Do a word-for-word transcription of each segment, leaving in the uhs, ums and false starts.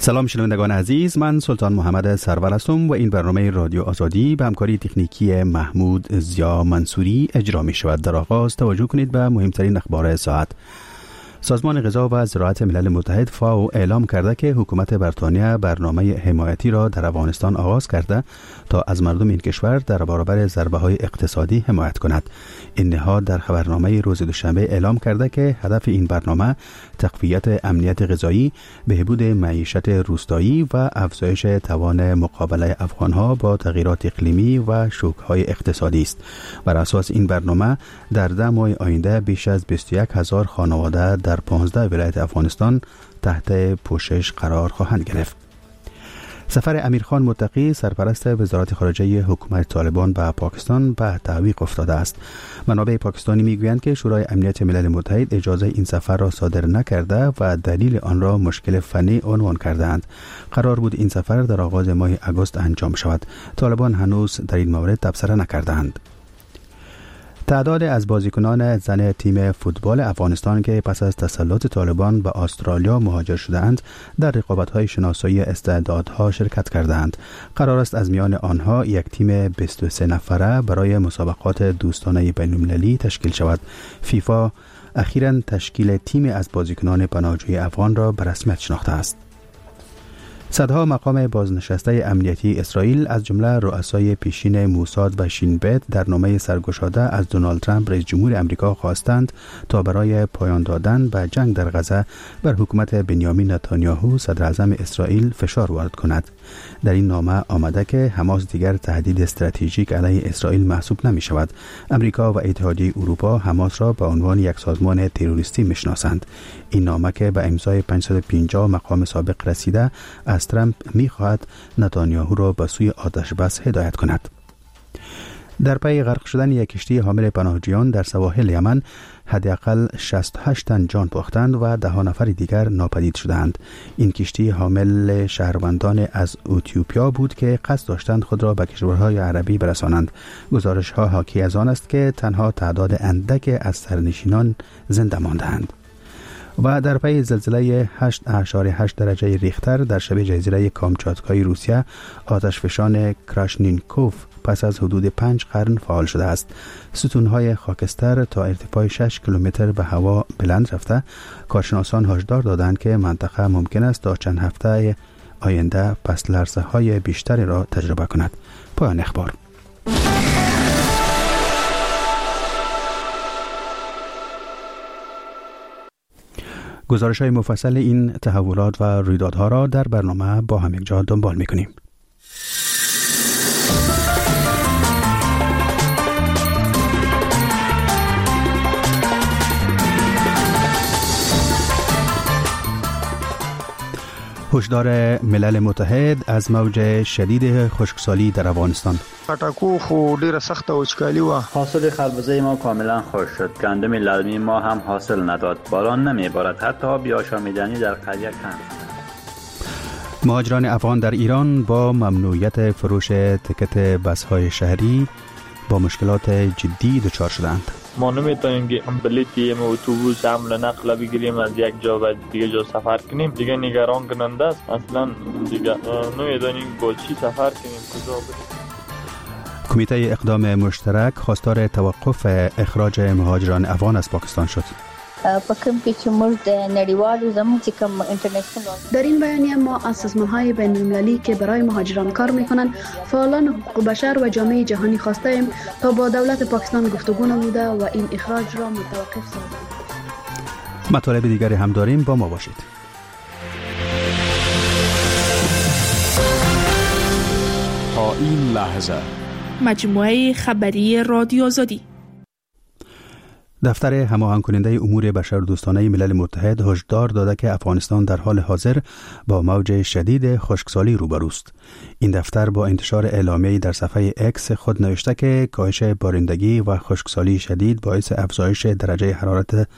سلام شنوندگان عزیز، من سلطان محمد سرور هستم و این برنامه رادیو آزادی به همکاری تکنیکی محمود زیا منصوری اجرا می شود. در آغاز توجه کنید به مهمترین اخبار ساعت. سازمان غذا و زراعت ملل متحد فاو اعلام کرده که حکومت بریتانیا برنامه حمایتی را در افغانستان آغاز کرده تا از مردم این کشور در برابر ضربه‌های اقتصادی حمایت کند. این نهاد در خبرنامه روز دوشنبه اعلام کرده که هدف این برنامه تقویت امنیت غذایی، بهبود معیشت روستایی و افزایش توان مقابله افغانها با تغییرات اقلیمی و شوک‌های اقتصادی است. بر اساس این برنامه در ده ماه آینده بیش از بیست و یک هزار خانواده در پانزده ولایت افغانستان تحت پوشش قرار خواهند گرفت. سفر امیرخان متقی سرپرست وزارت خارجه حکومت طالبان به پاکستان به تعویق افتاده است. منابع پاکستانی میگویند که شورای امنیت ملل متحد اجازه این سفر را صادر نکرده و دلیل آن را مشکل فنی عنوان کردند. قرار بود این سفر در آغاز ماه آگوست انجام شود. طالبان هنوز در این مورد تبصره نکردند. تعداد از بازیکنان زن تیم فوتبال افغانستان که پس از تسلط طالبان به استرالیا مهاجر شده‌اند در رقابت‌های شناسایی استعدادها شرکت کردند. قرار است از میان آنها یک تیم بیست و سه نفره برای مسابقات دوستانه بین‌المللی تشکیل شود. فیفا اخیراً تشکیل تیم از بازیکنان پناهجوی افغان را به رسمیت شناخته است. صدها مقام بازنشسته امنیتی اسرائیل از جمله رؤسای پیشین موساد و شین بیت در نامه سرگشاده از دونالد ترامپ رئیس جمهور امریکا خواستند تا برای پایان دادن به جنگ در غزه بر حکومت بنیامین نتانیاهو صدر اعظم اسرائیل فشار وارد کند. در این نامه آمده که حماس دیگر تهدید استراتژیک علیه اسرائیل محسوب نمی شود. امریکا و اتحادیه اروپا حماس را به عنوان یک سازمان تروریستی میشناسند. این نامه که به امضای پانصد و پنجاه مقام سابق رسیده از ترامپ می‌خواهد نتانیاهو را به سوی آتش بس هدایت کند. در پی غرق شدن یک کشتی حامل پناهجویان در سواحل یمن حداقل شصت و هشت تن جان باختند و ده نفر دیگر ناپدید شدند. این کشتی حامل شهروندان از اتیوپیا بود که قصد داشتند خود را به کشورهای عربی برسانند. گزارش‌ها حاکی از آن است که تنها تعداد اندک از سرنشینان زنده ماندند. و در پی زلزله هشت اعشاری هشت درجه ریختر در شبه جزیره کامچاتکای روسیه آتشفشان کراشنینکوف پس از حدود پنج قرن فعال شده است. ستونهای خاکستر تا ارتفاع شش کیلومتر به هوا بلند رفته. کارشناسان هشدار دادند که منطقه ممکن است تا چند هفته آینده پس لرزه های بیشتری را تجربه کند. پایان اخبار. گزارش های مفصل این تحولات و رویدادها را در برنامه با هم یک جا دنبال می‌کنیم. هشدار ملل متحد از موج شدید خشکسالی در افغانستان. پټاکو خو ډیره سخته وچکالي و. حاصل خربزه ما کاملا خشک شد. گندم للمی ما هم حاصل نداد. باران نمیبارد. حتی آب آشامیدنی در قریه کم. مهاجران افغان در ایران با ممنوعیت فروش تکت بس‌های شهری با مشکلات جدی دچار شدند. ما نمیتونیم که بلیطیم اتوبوس حمل نقل بگیریم از یک جا و دیگه جا سفر کنیم. دیگه نگران کننده است. اصلا دیگه نمیدونیم با چی سفر کنیم، کجا بریم. کمیته اقدام مشترک خواستار توقف اخراج مهاجران افغان از پاکستان شد. په کوم کې چې موږ د نړیوالو زموږ چې کوم اینټرنیشنل در این بیانیه ما از سازمان‌های بین‌المللی که برای مهاجران کار می‌کنند، فعالان حقوق بشر و جامعه جهانی خواسته ایم تا با دولت پاکستان گفتگو نموده و این اخراج را متوقف سازند. مطالب دیگری هم داریم، با ما باشید. تا این لحظه مجموعه خبری رادیو آزادی. دفتر هماهنگ کننده امور بشردوستانه ملل متحد هشدار داده که افغانستان در حال حاضر با موج شدید خشکسالی روبروست. این دفتر با انتشار اعلامیه‌ای در صفحه اکس خود نوشته که کاهش بارندگی و خشکسالی شدید باعث افزایش درجه حرارت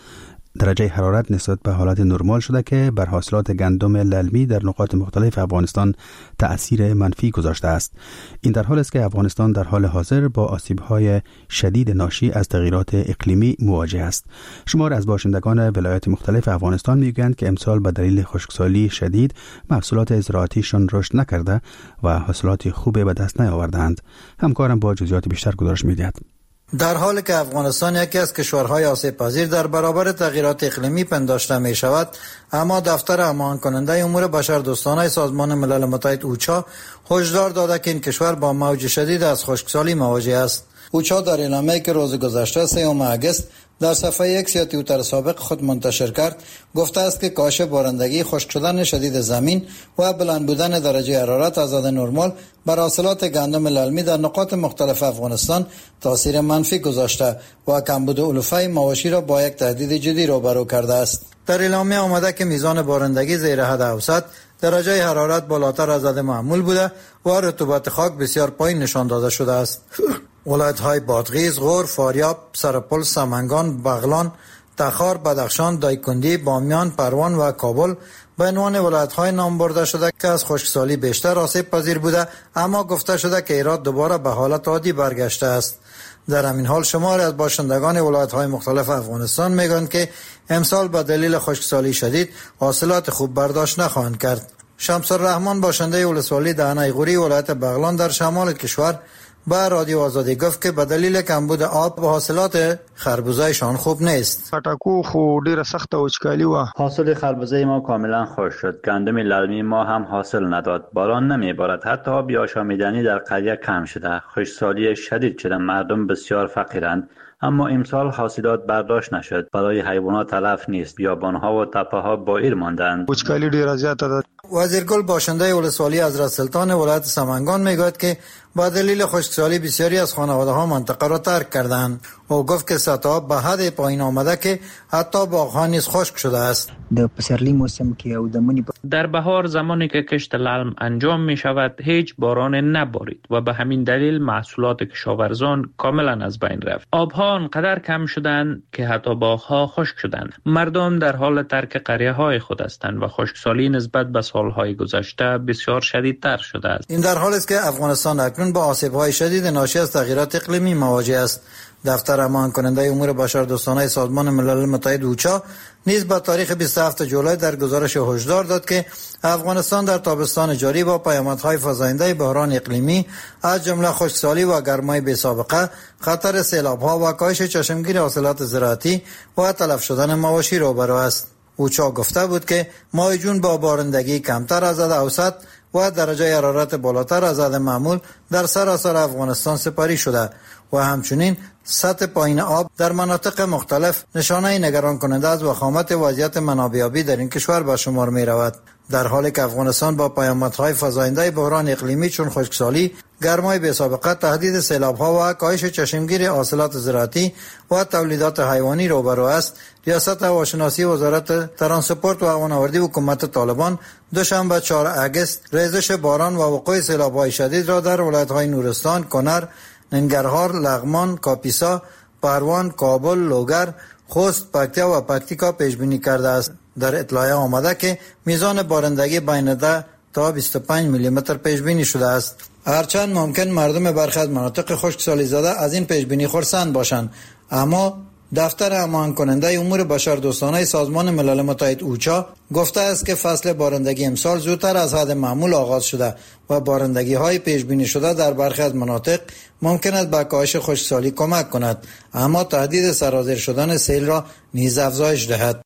درجه حرارت نسبت به حالت نرمال شده که بر حاصلات گندم للمی در نقاط مختلف افغانستان تأثیر منفی گذاشته است. این در حال است که افغانستان در حال حاضر با آسیب‌های شدید ناشی از تغییرات اقلیمی مواجه است. شمار از باشندگان ولایات مختلف افغانستان میگویند که امسال به دلیل خشکسالی شدید محصولات زراعتیشان رشد نکرده و حاصلات خوبی به دست نیاوردند. همکارم با جزئیات بیشتر گزارش می‌دهد. در حالی که افغانستان یکی از کشورهای آسیب پذیر در برابر تغییرات اقلیمی پنداشته می شود، اما دفتر امان کننده امور بشردوستانه سازمان ملل متحد اوچا هشدار داده که این کشور با موج شدید از خشکسالی مواجه است. اوچا در اعلامیه‌ای که روز گذشته سوم اگست در صفحه ایکس یا توییتر سابق خود منتشر کرد گفته است که کاهش بارندگی، خشک شدن شدید زمین و بلند بودن درجه حرارت از حد نرمال بر حاصلات گندم للمی در نقاط مختلف افغانستان تاثیر منفی گذاشته و کمبود علوفه مواشی را با یک تهدید جدی روبرو کرده است. در اعلامیه آمده که میزان بارندگی زیر حد اوسط، درجه حرارت بالاتر از حد معمول بوده و رطوبت خاک بسیار پایین نشان داده شده است. ولایت‌های بادغیس، غور، فاریاب، سرپل، سمنگان، بغلان، تخار، بدخشان، دایکندی، بامیان، پروان و کابل به عنوان ولایت‌های نام برده شده که از خشکسالی بیشتر آسیب پذیر بوده، اما گفته شده که هرات دوباره به حالت عادی برگشته است. در همین حال شماری از باشندگان ولایت‌های مختلف افغانستان میگویند که امسال به دلیل خشکسالی شدید حاصلات خوب برداشت نخواهند کرد. شمس الرحمن باشنده ولسوالی دهنه غوری ولایت بغلان در شمال کشور با رادیو آزادی گفت که به دلیل کمبود آب و حاصلات خربوزه‌شان خوب نیست. پټکو خو ډیره سخته وچکالي و. حاصل خربوزه ما کاملا خشک شد. گندم للمی ما هم حاصل نداد. باران نمیبارد. حتی آب آشامیدنی در قریه کم شده. خشکسالی شدید شده. مردم بسیار فقیرند. اما امسال حاصلات برداشت نشد. برای حیوانات تلف نیست. بیابان‌ها و تپه‌ها بائر ماندند. وچکالي ډیره زیاته ده. وزیرگل باشنده ولسوالی حضرت سلطان ولایت سمنگان میگوید که با دلیل خشکسالی بسیاری از خانواده‌ها منطقه را ترک کردند. او گفت که سطح آب به حد پایین آمده که حتی باغ‌ها نیز خشک شده است. در پسرلی موسم که او دمنی در بهار زمانی که کشت للم انجام می شود هیچ باران نبارید و به همین دلیل محصولات کشاورزان کاملا از بین رفت. آبها انقدر کم شدند که حتی باغ‌ها خشک شدند. مردم در حال ترک قریه‌های خود هستند و خشکسالی نسبت به سالهای گذشته بسیار شدیدتر شده است. این در حالی است که افغانستان اکنون با آسیب‌های شدید ناشی از تغییرات اقلیمی مواجه است. دفتر امان کننده امور بشردوستانه سازمان ملل متحد اوچا نیز با تاریخ بیست و هفتم جولای در گزارش هشدار داد که افغانستان در تابستان جاری با پیامدهای فزاینده بحران اقلیمی از جمله خشکسالی و گرمای بی‌سابقه، خطر سیلاب‌ها و کاهش چشمگیر حاصلات زراعتی و تلف شدن مواشی روبرو است. اوچا گفته بود که ماه جون با بارندگی کمتر از حد اوسط و درجه حرارت بالاتر از حد معمول در سراسر افغانستان سپری شده و همچنین سطح پایین آب در مناطق مختلف نشانه نگران کننده از وخامت وضعیت منابع آبی در این کشور به شمار می رود. در حالی که افغانستان با پیامدهای فزاینده بحران اقلیمی چون خشکسالی، گرمای بی‌سابقه، تهدید سیلاب‌ها و کاهش چشمگیر حاصلات زراعتی و تولیدات حیوانی روبرو است، ریاست هواشناسی وزارت ترانسپورت و هوانوردی حکومت طالبان دوشنبه چهارم اگست ریزش باران و وقوع سیلاب‌های شدید را در ولایت‌های نورستان، کنر، ننگرهار، لغمان، کاپیسا، پروان، کابل، لوگر، خوست، پکتیا و پکتیکا پیش بینی کرده است. در اطلاع آمده که میزان بارندگی بین ده تا بیست و پنج میلی متر پیش بینی شده است. هرچند ممکن مردم برخی از مناطق خشکسالی زده از این پیش بینی خرسند باشند، اما دفتر امان کننده امور بشردوستانه سازمان ملل متحد اوچا گفته است که فصل بارندگی امسال زودتر از حد معمول آغاز شده و بارندگی های پیش بینی شده در برخی از مناطق ممکن است به کاهش خشکسالی کمک کند، اما تهدید سرازیر شدن سیل را نیز افزایش دهد.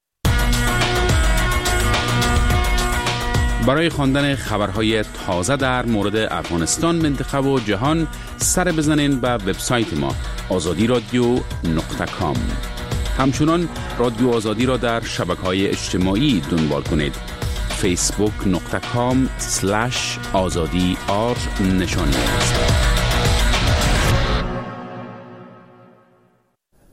برای خواندن خبرهای تازه در مورد افغانستان، منطقه و جهان سر بزنین به وبسایت ما آزادی رادیو نقطه کام. همچنان رادیو آزادی را در شبکه‌های اجتماعی دنبال کنید. فیسبوک نقطه کام سلش آزادی آر نشانی است.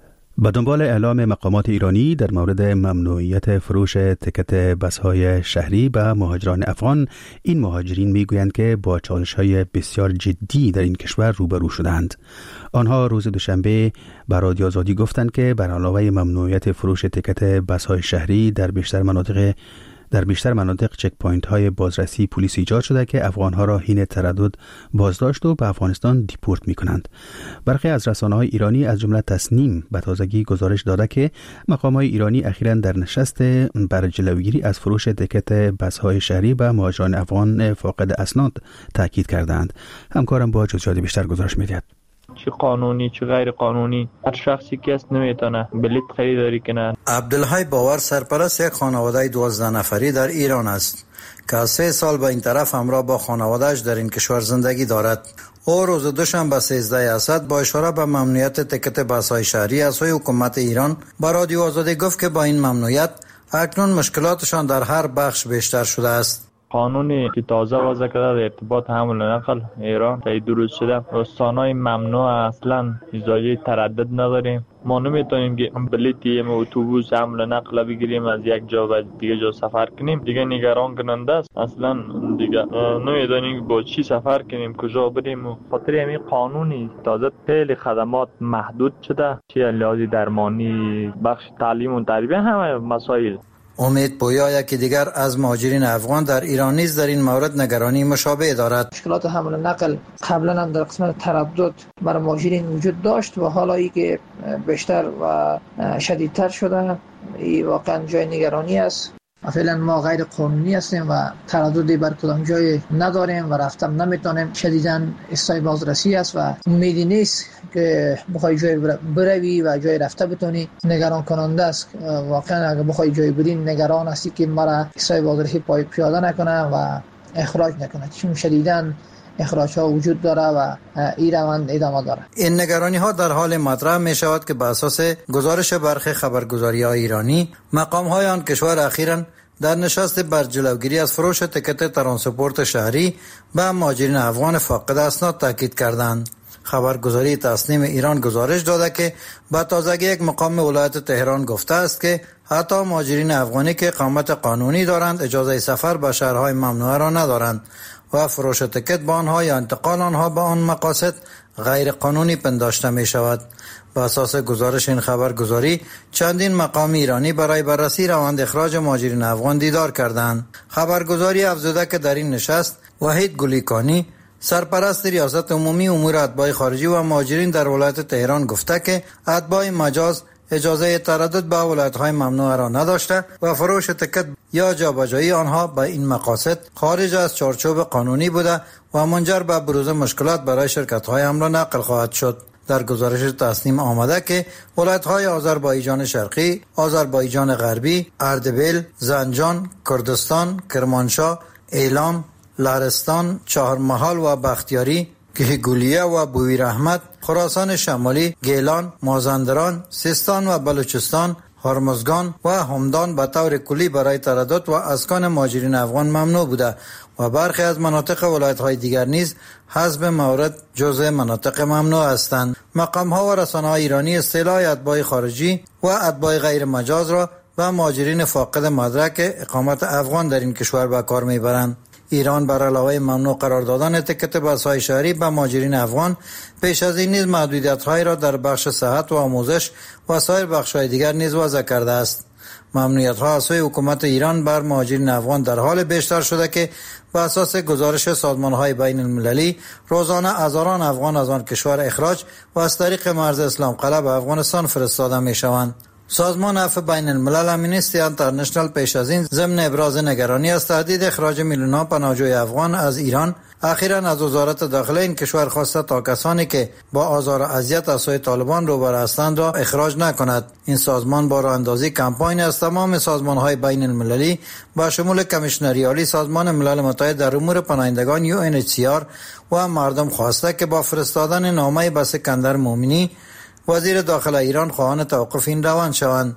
به دنبال اعلام مقامات ایرانی در مورد ممنوعیت فروش تکت بس‌های شهری به مهاجران افغان، این مهاجرین میگویند که با چالش‌های بسیار جدی در این کشور روبرو شدند. آنها روز دوشنبه به رادیو آزادی گفتند که بر علاوه ممنوعیت فروش تکت بس‌های شهری در بیشتر مناطق در بیشتر مناطق چک پوینت های بازرسی پلیس ایجاد شده که افغانها را حین تردد بازداشت و به افغانستان دیپورت می کنند. برخی از رسانه های ایرانی از جمله تسنیم به تازگی گزارش داده که مقام های ایرانی اخیراً در نشست بر جلوگیری از فروش تکت بس های شهری به مهاجران افغان فاقد اسناد تاکید کردند. همکارم با جزئیات بیشتر گزارش می‌دهد. چه قانونی چه غیر قانونی هر شخصی که است نمیتونه بلیط خریداری کنه. عبدالحی باور سرپرست یک خانواده دوازده نفری در ایران است که از سه سال به این طرف همراه با خانواده‌اش در این کشور زندگی دارد. او روز دوشنبه سیزده اسد با اشاره به ممنوعیت تکت بس‌های شهری از سوی حکومت ایران با رادیو آزادی گفت که با این ممنوعیت اکنون مشکلاتشان در هر بخش بیشتر شده است. قانونی که تازه وضع کرده در ارتباط حمل و نقل ایران تایید درست شده. استانهای ممنوع اصلا اجازه تردد نداریم. ما نمیتونیم که بلیطی اتوبوس حمل و نقل بگیریم از یک جا و دیگه جا سفر کنیم. دیگه نگران کننده است. اصلا دیگه نمیدونیم با چی سفر کنیم کجا بریم. و خاطر همین قانونی تازه خیلی خدمات محدود شده، چه لحاظ درمانی، بخش تعلیم و تربیت، همه مسائل. امید پویا یکی دیگر از مهاجرین افغان در ایران نیز در این مورد نگرانی مشابه دارد. مشکلات حمل و نقل قبلا هم در قسمت تردد برای مهاجرین وجود داشت و حالا ای که بیشتر و شدیدتر شده، این واقعا جای نگرانی است. فعلا ما غیر قانونی هستیم و ترددی بر کدام جای نداریم و رفتم نمیتونیم. شدیداً استای بازرسی است و امیدی نیست که بخوای جای بروی و جای رفته بتونی. نگران کننده است. واقعا اگه بخوای جای بری نگران هستی که مرا استای بازرسی پای پیاده نکنه و اخراج نکنه، چون شدیداً اخراج ها وجود داره و این روند ادامه داره. این نگرانی ها در حال مطرح می شود که بر اساس گزارش برخی خبرگزاری های ایرانی، مقام های آن کشور اخیراً در نشست بر جلوگیری از فروش تکت ترانسپورت شهری به مهاجرین افغان فاقد اسناد تاکید کردند. خبرگزاری تسنیم ایران گزارش داده که با تازگی یک مقام ولایت تهران گفته است که حتی مهاجرین افغانی که اقامت قانونی دارند اجازه سفر به شهرهای ممنوعه را ندارند و فروش تکت به آنها یا انتقال آنها به آن مقاصد غیر قانونی پنداشته می شود. بر اساس گزارش این خبرگزاری چندین مقام ایرانی برای بررسی روند اخراج مهاجرین افغان دیدار کردند. خبرگزاری افزوده که در این نشست وحید گلیکانی سرپرست ریاست عمومی امور اتباع خارجی و مهاجرین در ولایت تهران گفته که اتباع مجاز اجازه تردد به ولایت‌های ممنوعه را نداشته و فروش تکت یا جابجایی آنها به این مقاصد خارج از چارچوب قانونی بوده و منجر به بروز مشکلات برای شرکت‌های حمل و نقل خواهد شد. در گزارش تسنیم آمده که ولایت‌های آذربایجان شرقی، آذربایجان غربی، اردبیل، زنجان، کردستان، کرمانشاه، ایلام، لهستان، چهارمحال و بختیاری، کهگولیه و بویر احمد، خراسان شمالی، گیلان، مازندران، سیستان و بلوچستان، هرمزگان و همدان به طور کلی برای تردد و اسکان مهاجرین افغان ممنوع بوده و برخی از مناطق ولایت‌های دیگر نیز حسب مورد جزء مناطق ممنوع هستند. مقام‌ها و رسانه‌های ایرانی اصطلاح اتباع خارجی و اتباع غیر مجاز را به مهاجرین فاقد مدرک اقامت افغان در این کشور به کار می‌برند. ایران بر علاوه ممنوع قرار دادن تکت بس‌های شهری به مهاجرین افغان پیش از این نیز محدودیت‌هایی را در بخش صحت و آموزش و سایر بخش‌های دیگر نیز وضع کرده است. ممنوعیت‌ها از سوی حکومت ایران بر مهاجرین افغان در حال بیشتر شده که بر اساس گزارش سازمان‌های بین المللی روزانه هزاران افغان از آن کشور اخراج و از طریق مرز اسلام قلعه به افغانستان فرستاده می‌شوند. سازمان عفو بین الملل امنیستی انترنشنال پیش از این ضمن ابراز نگرانی از تهدید اخراج میلیون‌ها پناهجوی افغان از ایران اخیراً از وزارت داخله این کشور خواسته تا کسانی که با آزار و اذیت از سوی طالبان روبرو هستند را اخراج نکند. این سازمان با راه اندازی کمپاین از تمام سازمان‌های بین المللی با شمول کمیشنری عالی سازمان ملل متحد در امور پناهندگان یو ان اچ سی آر و مردم خواسته که با فرستادن نامه به اسکندر مومنی وزیر داخله ایران خواهان توقف این روند شوند.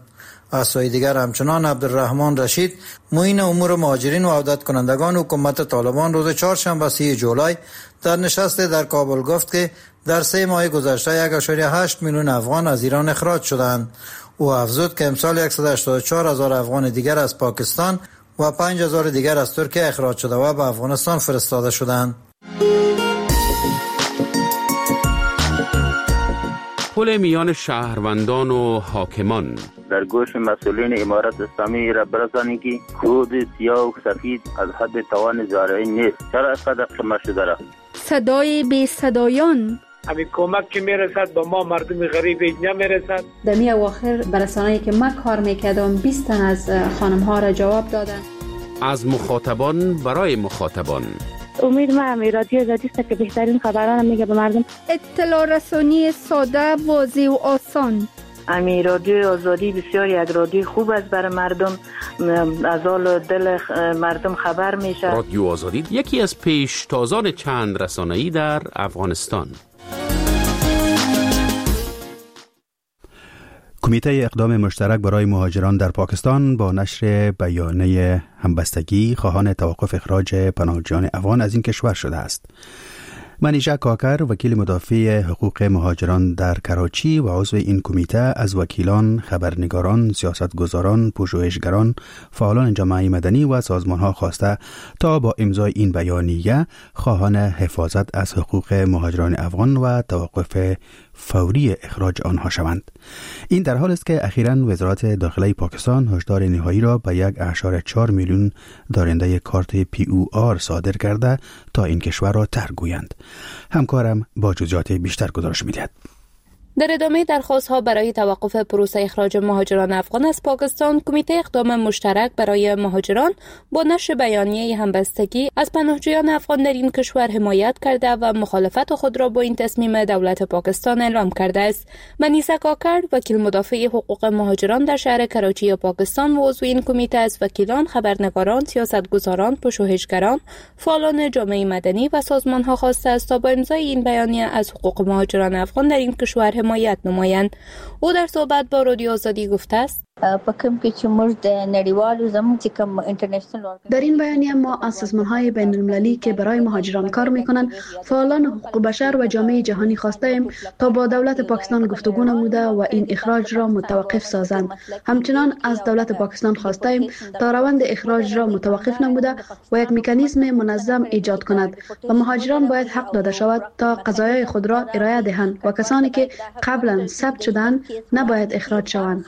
از سوی دیگر همچنان عبدالرحمن رشید معین امور مهاجرین و عودت کنندگان حکومت طالبان روز چهارشنبه سی جولای در نشست در کابل گفت که در سه ماه گذشته یک و هشت میلیون افغان از ایران اخراج شدند. او افزود که امسال صد و هشتاد و چهار هزار افغان دیگر از پاکستان و پنج هزار دیگر از ترکیه اخراج شده و به افغانستان فرستاده شدند. پل میان شهروندان و حاکمان در گوش مسئولین امارت اسلامی را برسانید که کود سیاه و سفید از حد توان زارعی نیست. چرا اینقدر قمه شده را؟ صدای بی صدایان همین کمک که میرسد به ما مردم غریب نمیرسد. در می اواخر برسانه‌ای که ما کار میکردم بیست تن از خانم ها را جواب دادن. از مخاطبان برای مخاطبان. امید ما همی رادیو آزادی است که بهترین خبران میگه به مردم. اطلاع رسانی ساده، واضح و آسان. امی رادیو آزادی بسیار یک رادیو خوب است برای مردم، از حال دل مردم خبر میشه. رادیو آزادی یکی از پیشتازان چند رسانه‌ای در افغانستان. کمیته اقدام مشترک برای مهاجران در پاکستان با نشر بیانیه همبستگی خواهان توقف اخراج پناهجویان افغان از این کشور شده است. منیژه کاکر، وکیل مدافع حقوق مهاجران در کراچی و عضو این کمیته، از وکیلان، خبرنگاران، سیاستگزاران، پژوهشگران، فعالان جامعه مدنی و سازمان‌ها خواسته تا با امضای این بیانیه خواهان حفاظت از حقوق مهاجران افغان و توقف فوری اخراج آنها شوند. این در حال است که اخیراً وزارت داخله پاکستان هشدار نهایی را به یک و چهار میلیون دارنده کارت پی او آر صادر کرده تا این کشور را ترک گویند. همکارم با جزئیات بیشتر گزارش می‌دهد. در ادامه درخواست‌ها برای توقف پروسه اخراج مهاجران افغان از پاکستان، کمیته اقدام مشترک برای مهاجران با نشر بیانیه همبستگی از پناهجویان افغان در این کشور حمایت کرده و مخالفت خود را با این تصمیم دولت پاکستان اعلام کرده است. منیژه کاکر، وکیل مدافع حقوق مهاجران در شهر کراچی پاکستان و عضو این کمیته، از وکیلان، خبرنگاران، سیاستگزاران، پژوهشگران، فعالان جامعه مدنی و سازمان‌ها خواسته است تا با امضای این بیانیه از حقوق مهاجران افغان در این کشور حمایت نمایند. او در صحبت با رادیو آزادی گفته است: در این بیانیه ما از سازمان‌های بین‌المللی که برای مهاجران کار می‌کنند، فعالان حقوق بشر و جامعه جهانی خواسته ایم تا با دولت پاکستان گفتگو نموده و این اخراج را متوقف سازند. همچنان از دولت پاکستان خواسته ایم تا روند اخراج را متوقف نموده و یک مکانیزم منظم ایجاد کند و مهاجران باید حق داده شود تا قضایای خود را ارائه دهند و کسانی که قبلا ثبت شدند نباید اخراج شوند.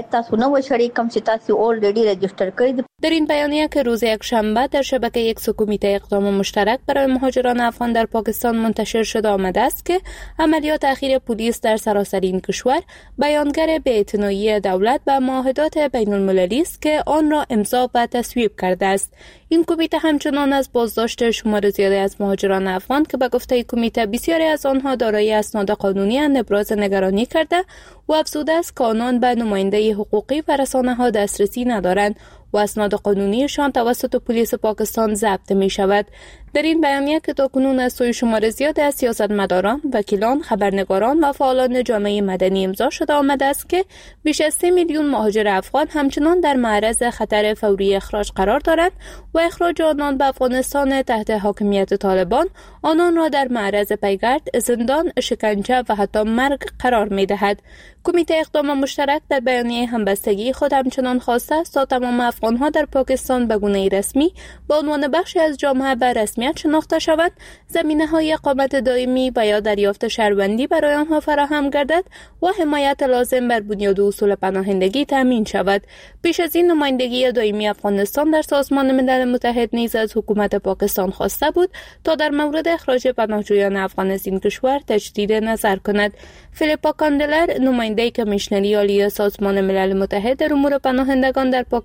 در این بیانیه که روز یک شنبه در شبکه یک کمیته اقدام مشترک برای مهاجران افغان در پاکستان منتشر شده آمده است که عملیات اخیر پلیس در سراسر این کشور بیانگر بی‌اعتنایی دولت به معاهدات بین المللی است که آن را امضا و تصویب کرده است. این کمیته همچنان از بازداشت شمار زیادی از مهاجران افغان که به گفته کمیته بسیاری از آنها دارای اسناد قانونی اند ابراز نگرانی کرده و افزوده است که آنان به نماینده حقوقی و رسانه‌ها دسترسی ندارند و اسناد قانونیشان توسط پلیس پاکستان ضبط می شود. در این بیانیه که تاکنون از سوی شمار زیاد از سیاستمداران، وکیلان، خبرنگاران و فعالان جامعه مدنی امضا شده آمده است که بیش از سه میلیون مهاجر افغان همچنان در معرض خطر فوری اخراج قرار دارند و اخراج آنان به افغانستان تحت حاکمیت طالبان آنان را در معرض پیگرد، زندان، شکنجه و حتی مرگ قرار می دهد. کمیته اقدام مشترک در بیانیه همبستگی خود همچنان خواسته است تا تمام افغان‌ها در پاکستان به گونه رسمی به عنوان بخشی از جامعه به رسمیت شناخته شود، زمینه‌های اقامت دائمی و یا دریافت شهروندی برای آنها فراهم گردد و حمایت لازم بر بنیاد اصول پناهندگی تامین شود. پیش از این نمایندگی دائمی افغانستان در سازمان ملل متحد نیز از حکومت پاکستان خواسته بود تا در مورد اخراج پناهجویان افغان از این کشور تجدید نظر کند. فیلیپا کاندلر، نماینده کمیشنری عالی سازمان ملل متحد در امور پناهندگان در پاکستان،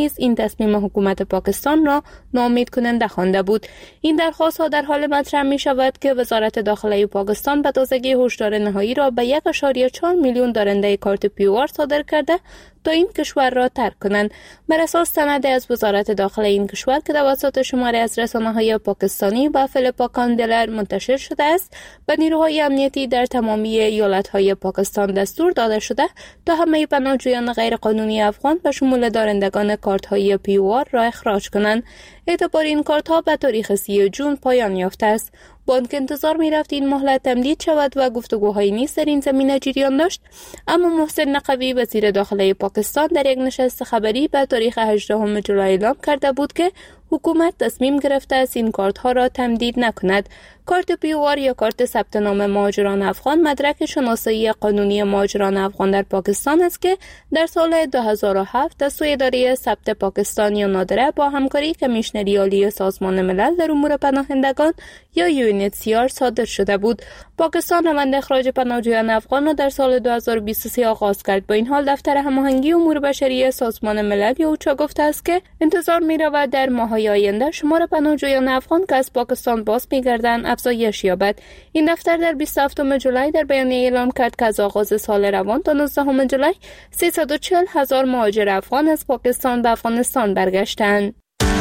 نیز این تصمیم حکومت پاکستان را ناامید کننده خوانده بود. این درخواست ها در حال مطرح می شود که وزارت داخله پاکستان به تازگی هشدار نهایی را به یک و چهار میلیون دارنده کارت پی او آر صادر کرده تا این کشور را ترک کنند. بر اساس سند از وزارت داخله این کشور که توسط شماری از رسانه‌های پاکستانی و فیلیپا کاندلر منتشر شده است، به نیروهای امنیتی در تمامی ایالت‌های پاکستان دستور داده شده تا همه پناهجویان غیرقانونی افغان به شمول دارندگان کارت‌های پی او آر را اخراج کنند. اعتبار این کارت‌ها به تاریخ سی جون پایان یافته است. بانک انتظار می رفت این مهلت تمدید شود و گفتگوهایی نیز در این زمینه جریان داشت، اما محسن نقوی وزیر داخله پاکستان در یک نشست خبری به تاریخ هجدهم جولای اعلام کرده بود که حکومت تصمیم گرفته است این کارت ها را تمدید نکند. کارت پی او آر یا کارت ثبت نام مهاجران افغان مدرک شناسایی قانونی مهاجران افغان در پاکستان است که در سال دو هزار و هفت از سوی اداره ثبت پاکستان یا نادره با همکاری کمیشنری عالی سازمان ملل در امور پناهندگان یا یو ان اچ سی آر صادر شده بود. پاکستان روند اخراج پناهجویان افغان را در سال دو هزار و بیست و سه آغاز کرد. با این حال دفتر هماهنگی امور بشری سازمان ملل یا اوچا گفته است که انتظار می‌رود در ماه‌های آینده شمار پناهجویان افغان که از پاکستان باز می‌گردند افزایش یابد. این دفتر در بیست و هفتم جولای در بیانیه اعلام کرد که از آغاز سال روان تا نوزدهم جولای سیصد و چهل هزار مهاجر افغان از پاکستان به افغانستان برگشتند.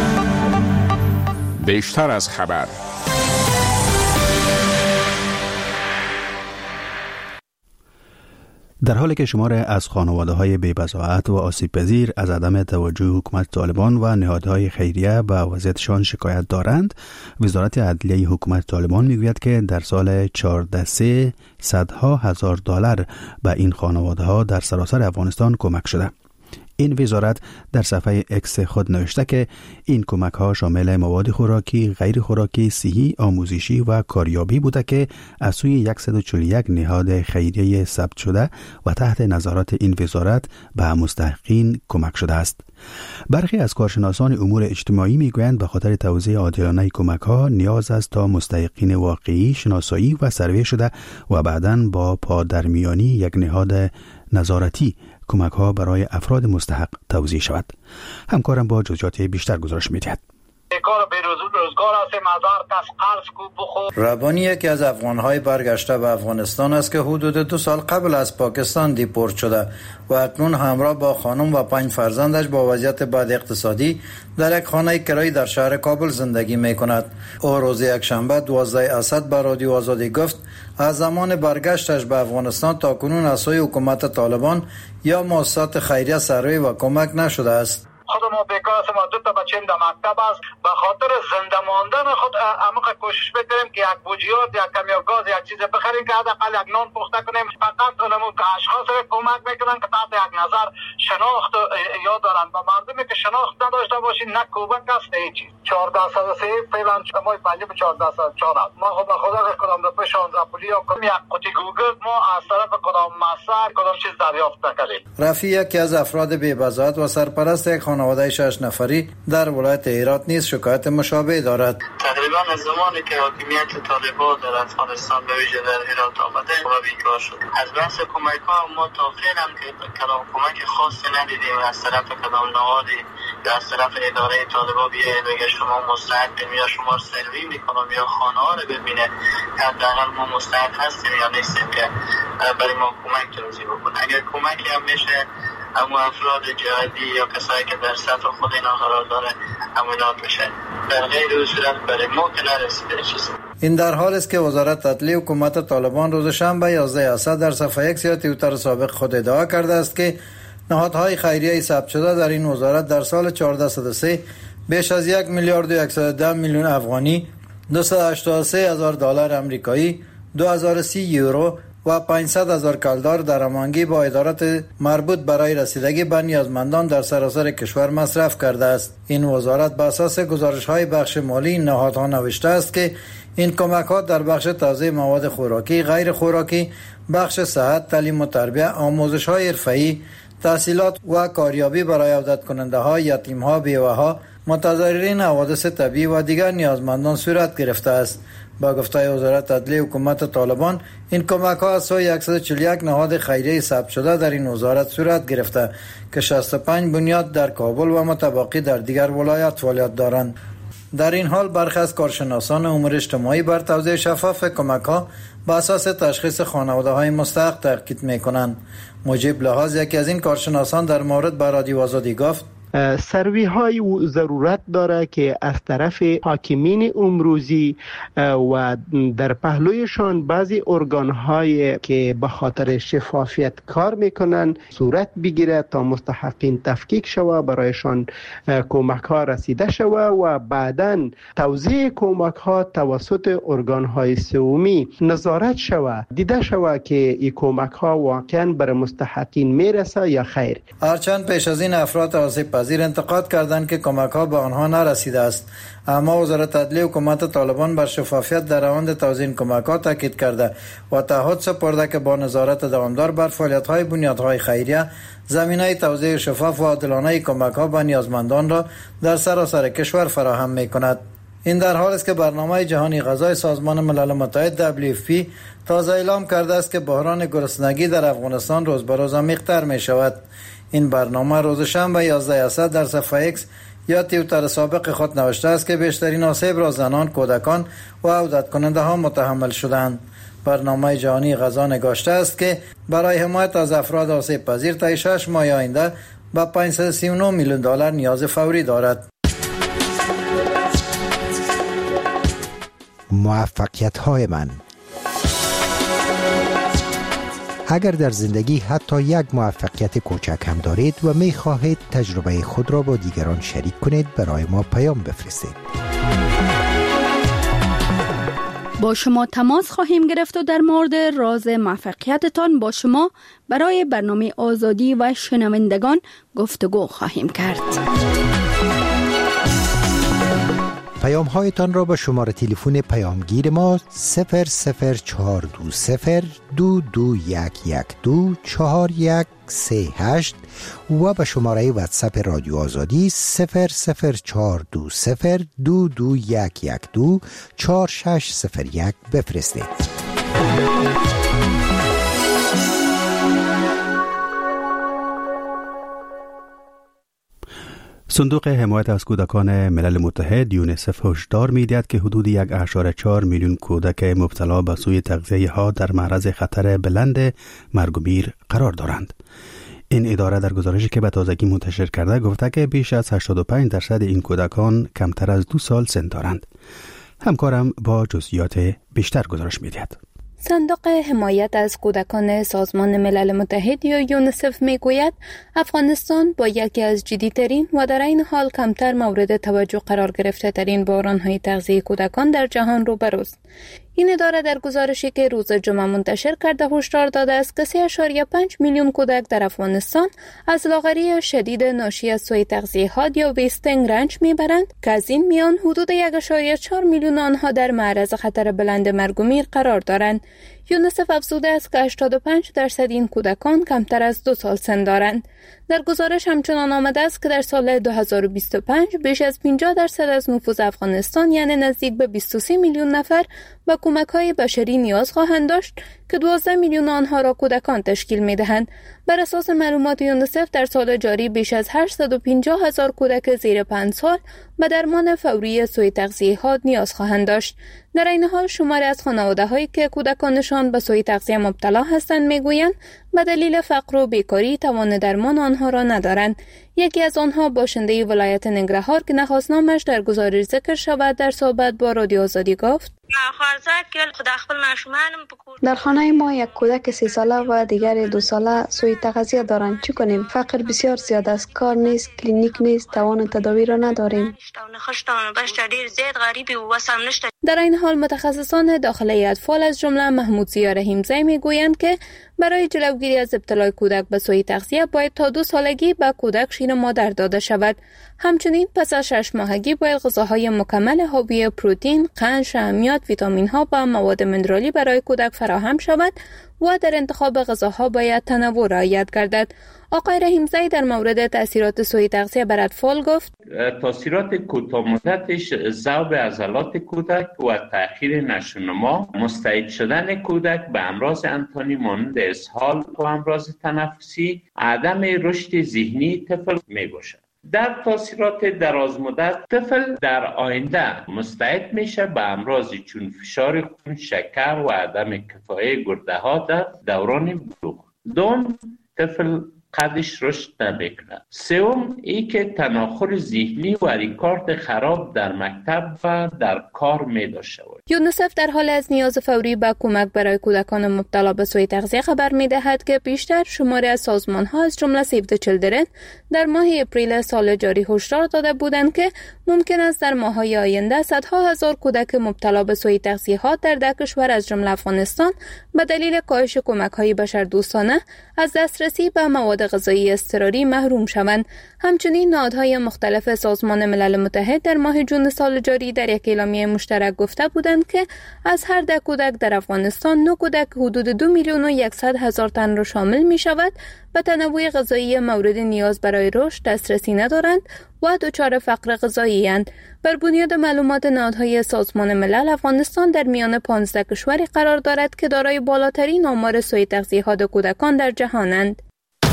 بیشتر از خبر. در حالی که شمار از خانواده‌های بی‌بضاعت و آسیب‌پذیر از عدم توجه حکومت طالبان و نهادهای خیریه به وضعیتشان شکایت دارند، وزارت عدلیه حکومت طالبان میگوید که در سال چهارده سه صدها هزار دلار به این خانواده‌ها در سراسر افغانستان کمک شده. این وزارت در صفحه اکس خود نوشته که این کمک ها شامل مواد خوراکی، غیر خوراکی، صحی، آموزشی و کاریابی بوده که از سوی صد و چهل و یک نهاد خیریه ثبت شده و تحت نظارت این وزارت به مستحقین کمک شده است. برخی از کارشناسان امور اجتماعی میگویند به خاطر توزیع عادلانه کمک ها نیاز است تا مستحقین واقعی شناسایی و سروی شده و بعداً با پادرمیانی یک نهاد نظارتی کمک ها برای افراد مستحق توزیع شود. همکارم با جزئیات بیشتر گزارش می‌دهد. ربانی یکی از افغان‌های برگشته به افغانستان است که حدود دو سال قبل از پاکستان دیپورت شده و اکنون همراه با خانم و پنج فرزندش با وضعیت بد اقتصادی در یک خانه کرایی در شهر کابل زندگی می‌کند. او روز یکشنبه دوازده اسد به رادیو آزادی گفت از زمان برگشتش به افغانستان تا کنون از سوی حکومت طالبان یا مؤسسات خیریه سروی و کمک نشده است. خود ما بیکار هستیم و دو تا بچه‌ام در مکتب است. به خاطر زنده ماندن خود عمیق کوشش می‌کنیم که یک بوجیات یا کمیاب گاز یک چیز بخریم که حداقل یک نان پخته کنیم. فقط اونمون که اشخاص را کمک میکنن که تحت یک نظر شناخت یاد دارن و مردمی که شناخت نداشته باشین نه کمک است نه هیچ. چهارده صد و سه فعلا ما پنجاه و چهارده صد و چهار ما خب به خدا کدام دو شانزده پولی یا کدام یک قوطی گوگل ما از طرف کدام مسئله کدام چیز دریافت نکردیم. رفیع یکی از افراد بی‌بضاعت و سرپرست یک خانواده شش نفری در ولایت هرات نیز شکایت مشابه دارد. تقریبا از زمانی که حاکمیت طالبان در افغانستان به ویژه در هرات آمده و بیکار شد. از بحث کمک ها ما تا فعلا که کدام کمک خاصی ندیدیم از طرف کدام نهادی یا از طرف اداره طالبان بیاید بگه شما مستحقیم یا شما سروی میکنم یا خانه ها رو ببینه حداقل ما مستحق هستیم یا نیستیم که برای ما کمک توضیح بکن. اگر کمکی هم میشه اما افراد جهادی یا کسایی که در سطح خود اینا قرار داره امانات میشه. در غیر صورت برای ما که نرسیده چیزی. این در حال است که وزارت عدلیه حکومت طالبان روز شنبه یازده اسد در صفحه اکس یا توییتر سابق خود ادعا کرده است که نهادهای خیریه ثبت شده در این وزارت در سال چهارده صد و سه بیش از یک میلیارد و صد و ده میلیون افغانی، دویست و هشتاد و سه هزار دلار آمریکایی، دو هزار و سی یورو و پانصد هزار کلدار در هماهنگی با ادارات مربوط برای رسیدگی به نیازمندان در سراسر کشور مصرف کرده است. این وزارت بر اساس گزارش‌های بخش مالی این نهادها نوشته است که این کمک‌ها در بخش توزیع مواد خوراکی، غیر خوراکی، بخش صحت، تعلیم و تربیت، آموزش‌های حرفه‌ای، تحصیلات و کاریابی برای عودت کننده‌ها، یتیم‌ها، بیوه‌ها، متضررین حوادث طبیعی و دیگر نیازمندان صورت گرفته است. با گفته وزارت عدلیه حکومت طالبان این کمک ها از سوی صد و چهل و یک نهاد خیریه ثبت شده در این وزارت صورت گرفته که شصت و پنج بنیاد در کابل و متباقی در دیگر ولایات فعالیت دارند. در این حال برخی از کارشناسان امور اجتماعی بر توزیع شفاف کمک ها با اساس تشخیص خانواده های مستحق تاکید می کنند. مجیب لحاظ یکی از این کارشناسان در مورد با رادیو آزادی گفت سروی های ضرورت داره که از طرف حاکمین امروزی و در پهلویشان بعضی ارگان های که به خاطر شفافیت کار میکنن صورت بگیره تا مستحقین تفکیک شوه، برایشان کمک ها رسیده شوه و بعداً توزیع کمک ها توسط ارگان های سومی نظارت شوه، دیده شوه که این کمک ها واقعا بر مستحقین میرسه یا خیر. هرچند پیش از این افراد آسیب پذیر انتقاد کردند که کمک ها به آنها نرسیده است، اما وزارت عدلیه حکومت طالبان بر شفافیت در روند توزیع کمک ها تاکید کرده و تعهد سپرده که با نظارت دوامدار بر فعالیت های بنیادهای خیریه زمینه توزیع شفاف و عادلانه کمک ها به نیازمندان را در سراسر کشور فراهم می کند. این در حال است که برنامه جهانی غذای سازمان ملل متحد دبلیو اف پی تازه اعلام کرده است که بحران گرسنگی در افغانستان روز به روز عمیق‌تر می شود. این برنامه روز شنبه یازده اسد در صفحه ایکس یا توییتر سابق خود نوشته است که بیشترین آسیب را زنان، کودکان و عودت کننده ها متحمل شدند. برنامه جهانی غذا نگاشته است که برای حمایت از افراد آسیب پذیر تا شش ماه آینده با پانصد و سی و نه میلیون دلار نیاز فوری دارد. موفقیت های من. اگر در زندگی حتی یک موفقیت کوچک هم دارید و می خواهید تجربه خود را با دیگران شریک کنید، برای ما پیام بفرستید. با شما تماس خواهیم گرفت و در مورد راز موفقیتتان با شما برای برنامه آزادی و شنوندگان گفتگو خواهیم کرد. پیام هایتان را به شماره تلفن پیامگیر ما صفر صفر چهار دو صفر دو دو یک یک دو چهار یک سه هشت و به شماره واتساپ رادیو آزادی صفر صفر چهار دو صفر دو دو یک یک دو چهار شش صفر یک بفرستید. صندوق حمایت از کودکان ملل متحد یونیسف هشدار می‌دهد که حدود یک و چهار میلیون کودک مبتلا به سوء تغذیه ها در معرض خطر بلند مرگ و میر قرار دارند. این اداره در گزارشی که به تازگی منتشر کرده گفته که بیش از هشتاد و پنج درصد این کودکان کمتر از دو سال سن دارند. همکارم با جزئیات بیشتر گزارش می‌دهد. صندوق حمایت از کودکان سازمان ملل متحد یا یونیسف میگوید افغانستان با یکی از جدی‌ترین و در این حال کمتر مورد توجه قرار گرفته ترین بحران‌های تغذیه کودکان در جهان روبروست. این اداره در گزارشی که روز جمعه منتشر کرده هشدار داده است که سه و پنج میلیون کودک در افغانستان از لاغری شدید ناشی از سوء تغذیه ها یا ویستنگ رنج میبرند که از این میان حدود یک و چهار میلیون آنها در معرض خطر بلند مرگ و میر قرار دارند. یونیسف افزوده است که هشتاد و پنج درصد این کودکان کمتر از دو سال سن دارند. در گزارش همچنان آمده است که در سال دو هزار و بیست و پنج بیش از پنجاه درصد از نفوذ افغانستان یعنی نزدیک به بیست و سه میلیون نفر به کمک‌های بشری نیاز خواهند داشت که دوازده میلیون آنها را کودکان تشکیل می‌دهند. بر اساس معلومات یونیسف در سال جاری بیش از هشتصد و پنجاه هزار کودک زیر پنج سال به درمان فوری سوء تغذیه ها نیاز خواهند داشت. در این حال شماری از خانواده‌هایی که کودکانشان به سوء تغذیه مبتلا هستند میگویند به دلیل فقر و بیکاری توان درمان آنها را ندارند. یکی از آنها باشنده ولایت ننگرهار که نخواستنامش در گزارش ذکر شود در صحبت با رادیو آزادی گفت: در خانه ما یک کودک سی ساله و دیگر دو ساله سوء تغذیه دارند. چی کنیم؟ فقر بسیار زیاد است، کار نیست، کلینیک نیست، توان تداوی را نداریم. در این حال متخصصان داخلی اطفال از جمله محمود زیا رحیمزی میگویند که برای جلوگیری از ابتلای کودک به سوء تغذیه باید تا دو سالگی به کودک شیر مادر داده شود. همچنین پس از شش ماهگی باید غذاهای مکمل حاوی پروتئین، قند، شحمیات، ویتامین ها و مواد منرالی برای کودک فراهم شود و در انتخاب غذاها باید تنوع رعایت گردد. آقای رحیمزایی در مورد تاثیرات سوء تغذیه بر اطفال گفت تاثیرات کوتاه مدتش ذوب عضلات کودک و تأخیر نشوونما، مستعد شدن کودک به امراض انتانی مانند اسهال و امراض تنفسی، عدم رشد ذهنی طفل می باشد. در تاثیرات درازمدت طفل در آینده مستعد میشه به امراضی چون فشار خون، شکر و عدم کفایت گرده ها در دوران بلوغ. دوم، طفل قدش رشد نمیکنه. سوم، ای که تناخر ذهنی و ریکارد خراب در مکتب و در کار می داشته باشه. یونیسف در حال از نیاز فوری به کمک برای کودکان مبتلا به سوء تغذیه خبر می دهد که بیشتر شماره از سازمان ها از جمله سیو د چیلدرن در ماه اپریل سال جاری هشدار داده بودند که ممکن است در ماه‌های آینده صدها هزار کودک مبتلا به سوء تغذیه ها در ده کشور از جمله افغانستان به دلیل کاهش کمک‌های بشردوستانه از دسترسی به مواد غذایی اضطراری محروم شوند. همچنین نهادهای مختلف سازمان ملل متحد در ماه جون سال جاری در یک اعلامیه مشترک گفته بودند که از هر ده کودک در افغانستان نه کودک حدود دو میلیون و صد هزار تن را شامل می شود و تنوع غذایی مورد نیاز برای رشد دسترسی ندارند و دچار فقر غذایی اند. بر بنیاد معلومات نهادهای سازمان ملل، افغانستان در میان پانزده کشوری قرار دارد که دارای بالاترین آمار سوء تغذیه ها کودکان در جهانند.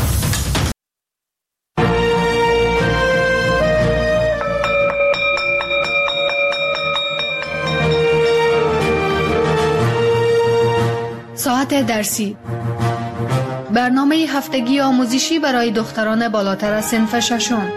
ساعت درسی، برنامه هفتگی آموزشی برای دختران بالاتر از صنف ششم.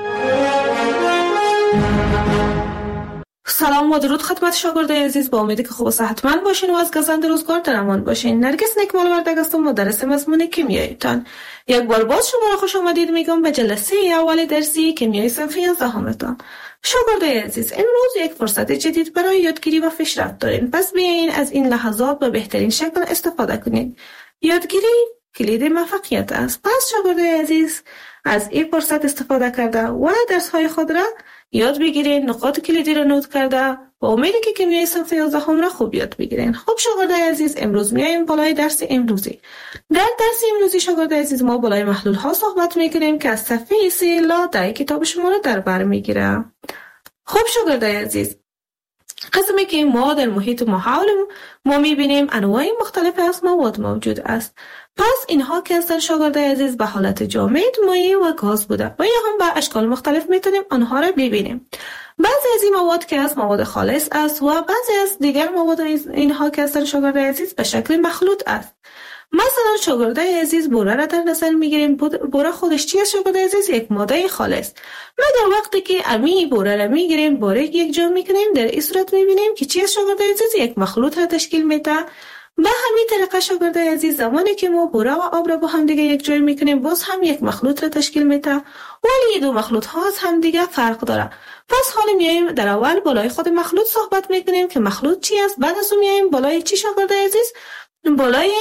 سلام و درود خدمت شاگردای عزیز، با امیدی که خوب و صحتمند باشین و از گزند روزگار در امان باشین. نرگس نکمال وردگ هستم، مدرس مضمون کیمیایتان. یک بار باز شما را خوش آمدید میگم به جلسه اول درسی کیمیای صنف یازدهمتان. شاگردای عزیز، امروز یک فرصت جدید برای یادگیری و پیشرفت دارین، پس بیاین از این لحظات به بهترین شکل استفاده کنید. یادگیری کلید موفقیت است. پس شاگردای عزیز، از این فرصت استفاده کرده و درس‌های خود را یاد بگیرین، نقاط کلیدی را نوت کرده و امیدی که کیمیای صنف یازدهم را خوب یاد بگیرین. خب شاگردای عزیز، امروز میایم بالای درس امروزی. در درس امروزی شاگردای عزیز ما بالای محلول ها صحبت میکنیم که از صفحه سه الی ده کتاب شما را در بر میگیره. خب شاگردای عزیز، قسمی که ما در محیط ما حول ما میبینیم انواع مختلف از مواد موجود است. پس اینها که هستن شاگردای عزیز به حالت جامد، مایع و گاز بوده و یا هم به اشکال مختلف میتونیم آنها را ببینیم. بعضی از این مواد که از مواد خالص است و بعضی از دیگر مواد اینها که هستن شاگردای عزیز به شکل مخلوط است. مثلا شاگردای عزیز بوره را در نظر میگیریم. بوره خودش چی است شاگردای عزیز؟ یک ماده خالص. ما در وقتی که امی بوره را میگیریم، بوره یک جا میکنیم، در این صورت میبینیم که چی است شاگردای عزیز؟ یک مخلوط را تشکیل میده. به همین طریقه شاگردای عزیز، زمانی که ما بوره و آب را با هم دیگه یک جای میکنیم، باز هم یک مخلوط را تشکیل میده، ولی دو مخلوط ها از هم دیگه فرق داره. پس حالا میایم در اول بالای خود مخلوط صحبت میکنیم که مخلوط چی است، بعد از اون میایم بالای چی شاگردای عزیز؟ بالای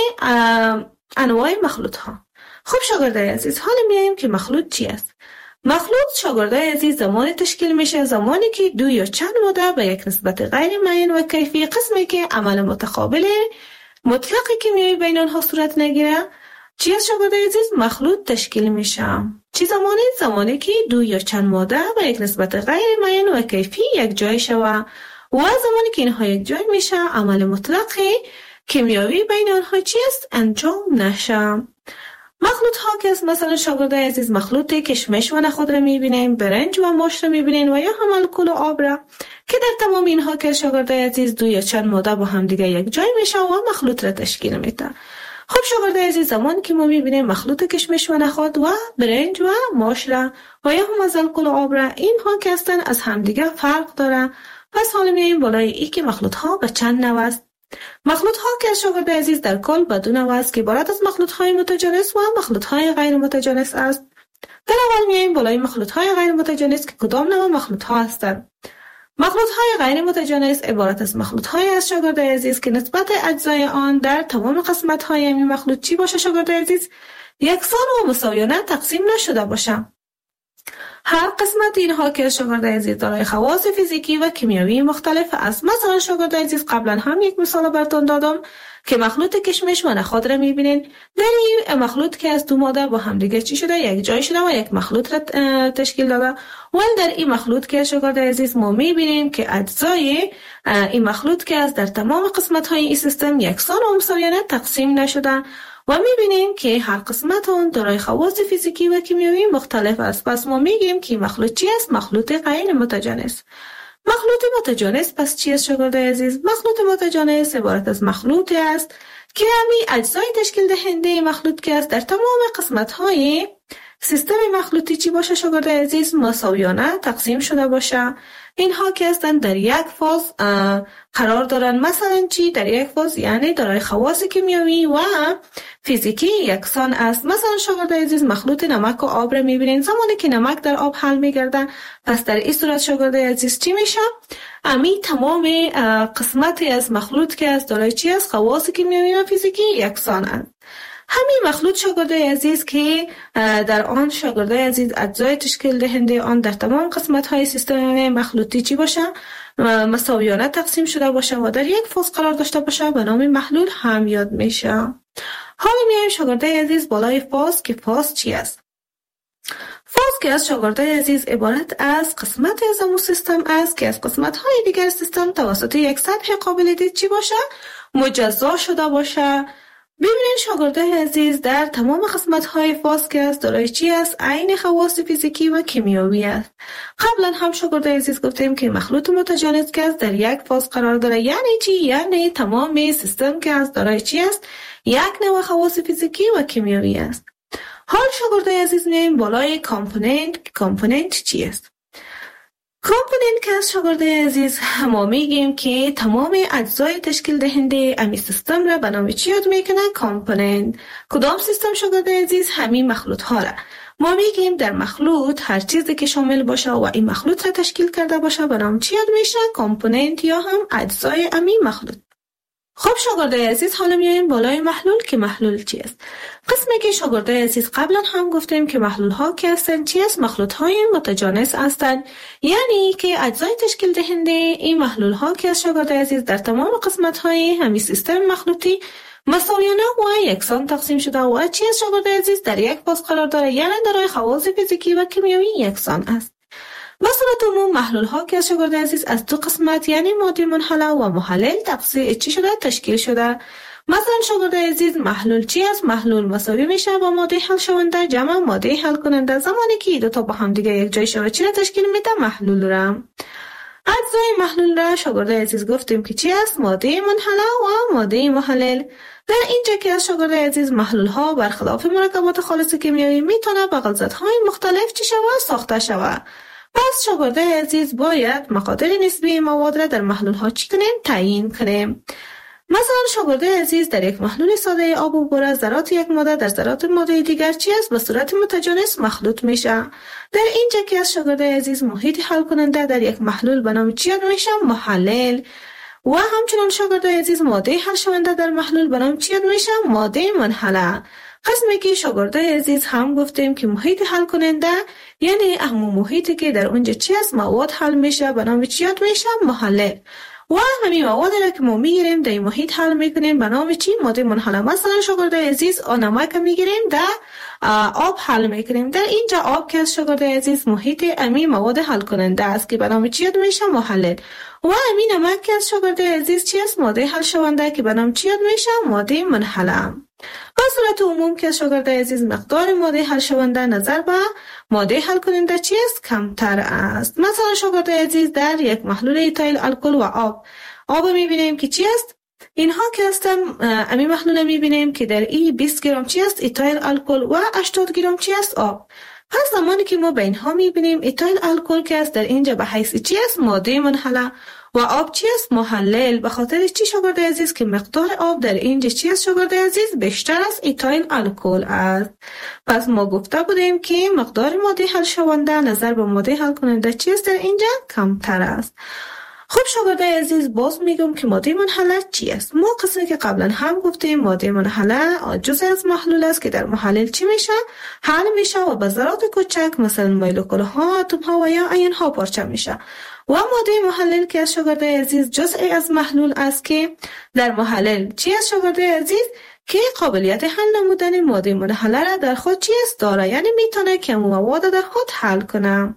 انواع مخلوط ها. خب شاگردای عزیز، حالا میایم که مخلوط چی است. مخلوط شاگردای عزیز زمانی تشکیل میشه زمانی که دو یا چند ماده به یک نسبت غیر معین و کیفی، قسمی که عمل متقابل مطلق کیمیایی بین آنها صورت نگیره، چی از شاگردای عزیز؟ مخلوط تشکیل میشه. چی زمانی؟ زمانی که دو یا چند ماده به یک نسبت غیر معین و کیفی یک جای شوه و زمانی که اینها یک جای میشه عمل مطلق کیمیایی بین آنها چی است؟ انجام نشه. مخلوط ها که از مثلا شاگردای عزیز مخلوط کشمش و نخود را میبینیم، برنج و ماش را میبینیم و یا هم الکل و آب را که در تمام اینها که شاگردای عزیز دو یا چند ماده با هم دیگه یک جای میشه و مخلوط را تشکیل میده. خب شاگردای عزیز، زمانی که ما میبینیم مخلوط کشمش و نخود و برنج و ماش را و یا هم از الکل و آب را، اینها که هستن از هم دیگه فرق داره. پس حالا میایم بالای این که مخلوط ها به چند نوع است. مخلوط ها که شاگردای عزیز در کل به دو نوع است که عبارت از مخلوط های متجانس و مخلوط های غیر متجانس است. در اول میایم بالای مخلوط های غیر متجانس که کدام نوع مخلوط ها هستند. مخلوط های غیر متجانس عبارت از مخلوط های از شاگردای عزیز که نسبت اجزای آن در تمام قسمت های این مخلوط چی باشه شاگردای عزیز؟ یکسان و مساویانه تقسیم نشده باشه. هر قسمت اینها که شاگرد عزیز دارای خواص فیزیکی و کیمیایی مختلف است. مثلا شاگرد عزیز قبلا هم یک مثال براتون دادم که مخلوط کشمش و نخود را میبینین. در این مخلوط که از دو ماده با هم دیگه چی شده، یک جای شده و یک مخلوط را تشکیل داده. ولی در این مخلوط که شاگرد عزیز ما میبینیم که اجزای این مخلوط که از در تمام قسمت های این سیستم یکسان و مساویانه تقسیم نشده و میبینیم که هر قسمت اون دارای خواص فیزیکی و کیمیایی مختلف است. پس ما میگیم که مخلوط چی است؟ مخلوط غیر متجانس. مخلوط متجانس پس چی است شاگرد عزیز؟ مخلوط متجانس عبارت از مخلوطی است که همین اجزای تشکیل دهنده مخلوط که است در تمام قسمت های سیستم مخلوطی چی باشه شاگرد عزیز؟ مساویانه تقسیم شده باشه. اینها که هستن در یک فاز قرار دارن. مثلا چی؟ در یک فاز یعنی دارای خواص کیمیایی و فیزیکی یکسان است. مثلا شاگرد عزیز مخلوط نمک و آب را میبینین. زمانی که نمک در آب حل میگرده پس در این صورت شاگرد عزیز چی میشه؟ امی تمام قسمتی از مخلوط که از دارای چی است؟ خواص کیمیایی و فیزیکی یکسان است. همین مخلوط شاگرد عزیز که در آن شاگرد عزیز اجزای تشکیل دهنده آن در تمام قسمت های سیستم مخلوطی چی باشه؟ مساویانه تقسیم شده باشه و در یک فاز قرار داشته باشه به نام محلول هم یاد میشه. حالا میایم شاگرد عزیز بالای فاز که فاز چی است؟ فاز که از شاگرد عزیز عبارت از قسمت از امو سیستم است که از قسمت های دیگر سیستم توسط یک سطح قابل دید چی باشه؟ مجزا شده باشه. ببینید شاگرد عزیز در تمام قسمت های فاز که است دارای چی است؟ عین خواص فیزیکی و کیمیایی است. قبلا هم شاگرد عزیز گفتیم که مخلوط متجانس که است در یک فاز قرار داره. یعنی چی؟ یعنی تمام سیستم که است دارای چی است؟ یک نوع خواص فیزیکی و کیمیایی است. حال شاگرد عزیز میایم بالای کامپوننت. کامپوننت چی است؟ کامپوننت که از شاگرد عزیز ما میگیم که تمام اجزای تشکیل دهنده امی سیستم را به نام چی یاد میکنه؟ کامپوننت. کدام سیستم شاگرد عزیز؟ همین مخلوط ها را ما میگیم در مخلوط هر چیزی که شامل باشه و این مخلوط را تشکیل کرده باشه به نام چی یاد میشه؟ کامپوننت یا هم اجزای امی مخلوط. خب شاگرد عزیز حالا میایم بالای محلول که محلول چی است؟ قسمی که شاگرد عزیز قبلا هم گفتیم که محلول ها که هستند چی است؟ مخلوط های متجانس هستند. یعنی که اجزای تشکیل دهنده این محلول ها که از شاگرد عزیز در تمام قسمت های همین سیستم مخلوطی مساویانه و یکسان تقسیم شده و چی است شاگرد عزیز؟ در یک فاز قرار داره. یعنی دارای خواص فیزیکی و کیمیایی یکسان است. به صورت عموم محلول ها که از شاگرد عزیز از دو قسمت یعنی ماده منحله و محلل تقسیم چی شده؟ تشکیل شده. مثلا شاگرد عزیز محلول چی است؟ محلول مساوی میشه با ماده حل شونده جمع ماده حل کننده. زمانی که دو تا با هم دیگه یک جای شود چی را تشکیل میده؟ محلول را. اجزای محلول را شاگرد عزیز گفتیم که چی است؟ ماده منحله و ماده محلل. در اینجا که از شاگرد عزیز محلول ها برخلاف مرکبات خالص کیمیایی میتونه با غلظت‌های مختلف چی شود؟ ساخته شود. پس شاگرد عزیز باید مقادیر نسبی مواد را در محلول ها چی کنیم؟ تعیین کنیم. مثلا شاگرد عزیز در یک محلول ساده آب و بوره ذرات یک ماده در ذرات ماده دیگر چی است؟ به صورت متجانس مخلوط میشه. در اینجا که از شاگرد عزیز محیط حل کننده در یک محلول به نام چی یاد میشه؟ محلل. و همچنان شاگرد عزیز ماده حل شونده در محلول به نام چی یاد میشه؟ ماده منحله. قسمی که شاگرد عزیز هم گفتیم که محیط حل کننده یعنی همون محیطی که در اونجا چی است؟ مواد حل میشه به نام چی یاد میشه؟ محلل. و همین مواد را که ما میگیریم در محیط حل میکنیم به نام چی؟ ماده منحله. مثلا شاگرد عزیز نمک میگیریم در آب حل میکنیم. در اینجا آب که از شاگرد عزیز محیط امی مواد حل کننده است که به نام چی یاد میشه؟ محلل. و امی نمک که از شاگرد عزیز چی است؟ ماده حل شونده که به نام چی یاد میشه؟ ماده منحله. به صورت عموم که شاگرد عزیز مقدار ماده حل شونده نظر به ماده حل کننده چی است؟ کمتر است. مثلا شاگرد عزیز در یک محلول ایتایل الکل و آب آب میبینیم که چی است؟ اینها که هستن امی محلول میبینیم که در ای بیست گرم چی است؟ ایتایل الکل و هشتاد گرم چی است؟ آب. پس زمانی که ما به اینها میبینیم ایتایل الکل که است در اینجا به حیث چی است؟ ماده منحله و آب چی است؟ محلل. به خاطر چی شاگرد عزیز که مقدار آب در اینجا چی است شاگرد عزیز؟ بیشتر از ایتایل الکل است. پس ما گفته بودیم که مقدار ماده حل شونده نظر به ماده حل کننده چی است در اینجا؟ کمتر است. خب شاگردای عزیز، باز میگم که ماده منحله چی است. ما قسمی که قبلا هم گفتیم ماده منحله جزء از محلول است که در محلل چی میشه؟ حل میشه و به ذرات کوچک مثلا مولکول ها، اتم ها و یا آیون ها پارچه میشه. و ماده محلل که از شاگردای عزیز جزء از محلول است که در محلل چی است شاگردای عزیز؟ که قابلیت حل نمودن ماده منحله را در خود چی است داره، یعنی میتونه که مواد در خود حل کنه.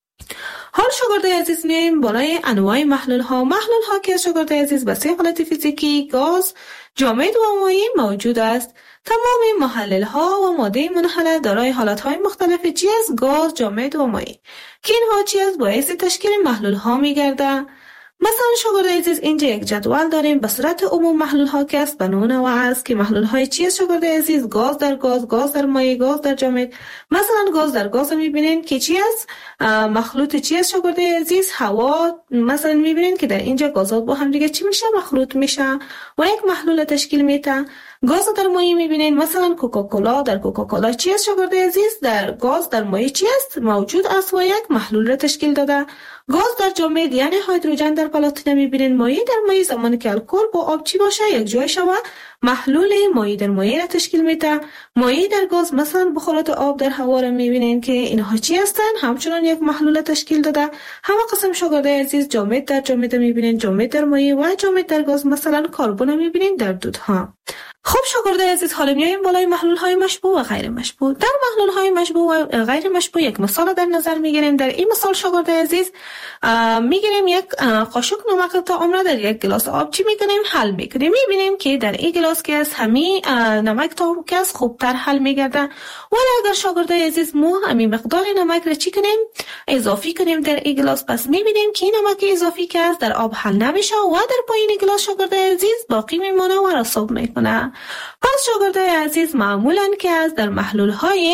حال شاگردای عزیز میایم بالای انواع محلول ها. محلول ها که شاگردای عزیز به سه حالت فیزیکی، گاز، جامد و مایع موجود است. تمام محلل ها و ماده منحله دارای حالت های مختلف چی است؟ گاز، جامد و مایع که اینها چی است؟ باعث تشکیل محلول ها میگرده. مثلا شاگردای عزیز اینجا یک جدول داریم به صورت عموم محلول ها که است به نوع و است که محلول های چی است شاگردای عزیز؟ گاز در گاز، گاز در مایع، گاز در جامد. مثلا گاز در گاز میبینین که چی است؟ مخلوط چی است شاگردای عزیز؟ هوا. مثلا میبینین که در اینجا گازات با هم دیگه چی میشه؟ مخلوط میشه و یک محلول تشکیل میده. گاز در مایع میبینین مثلا کوکاکولا، در کوکاکولا چی است شاگردای عزیز؟ در گاز در مایع چی است؟ موجود است و یک محلول را تشکیل داده. گاز در جامد یعنی هیدروژن در پلاتینه میبینین. مایع در مایع زمانی که الکل با آب چی باشه یک جای شوه محلول مایع در مایع را تشکیل میده. مایع در گاز مثلا بخارات آب در هوا را میبینین که اینها چی هستن؟ همچنان یک محلول تشکیل داده. همه قسم شاگردای عزیز جامد در جامد میبینین، جامد در مایع و جامد در گاز مثلا کربن میبینین در دودها. خب شاگردای عزیز، حالا میایم بالای محلول های مشبوع و غیر مشبوع. در محلول های مشبوع و غیر مشبوع یک مثال در نظر میگیریم. در این مثال شاگردای عزیز میگیریم یک قاشق نمک تا عمر در یک گلاس آب چی میکنیم؟ حل میکنیم. میبینیم که در این گلاس که از همین نمک تا که از خوبتر حل میگرده. ولی اگر شاگردای عزیز ما همین مقدار نمک را چی کنیم؟ اضافی کنیم در این گلاس، پس میبینیم که نمک اضافی که از در آب حل نمیشه و در پایین گلاس شاگردای عزیز باقی میمونه و رسوب میکنه. پس شاگردای عزیز معمولاً که از در محلول های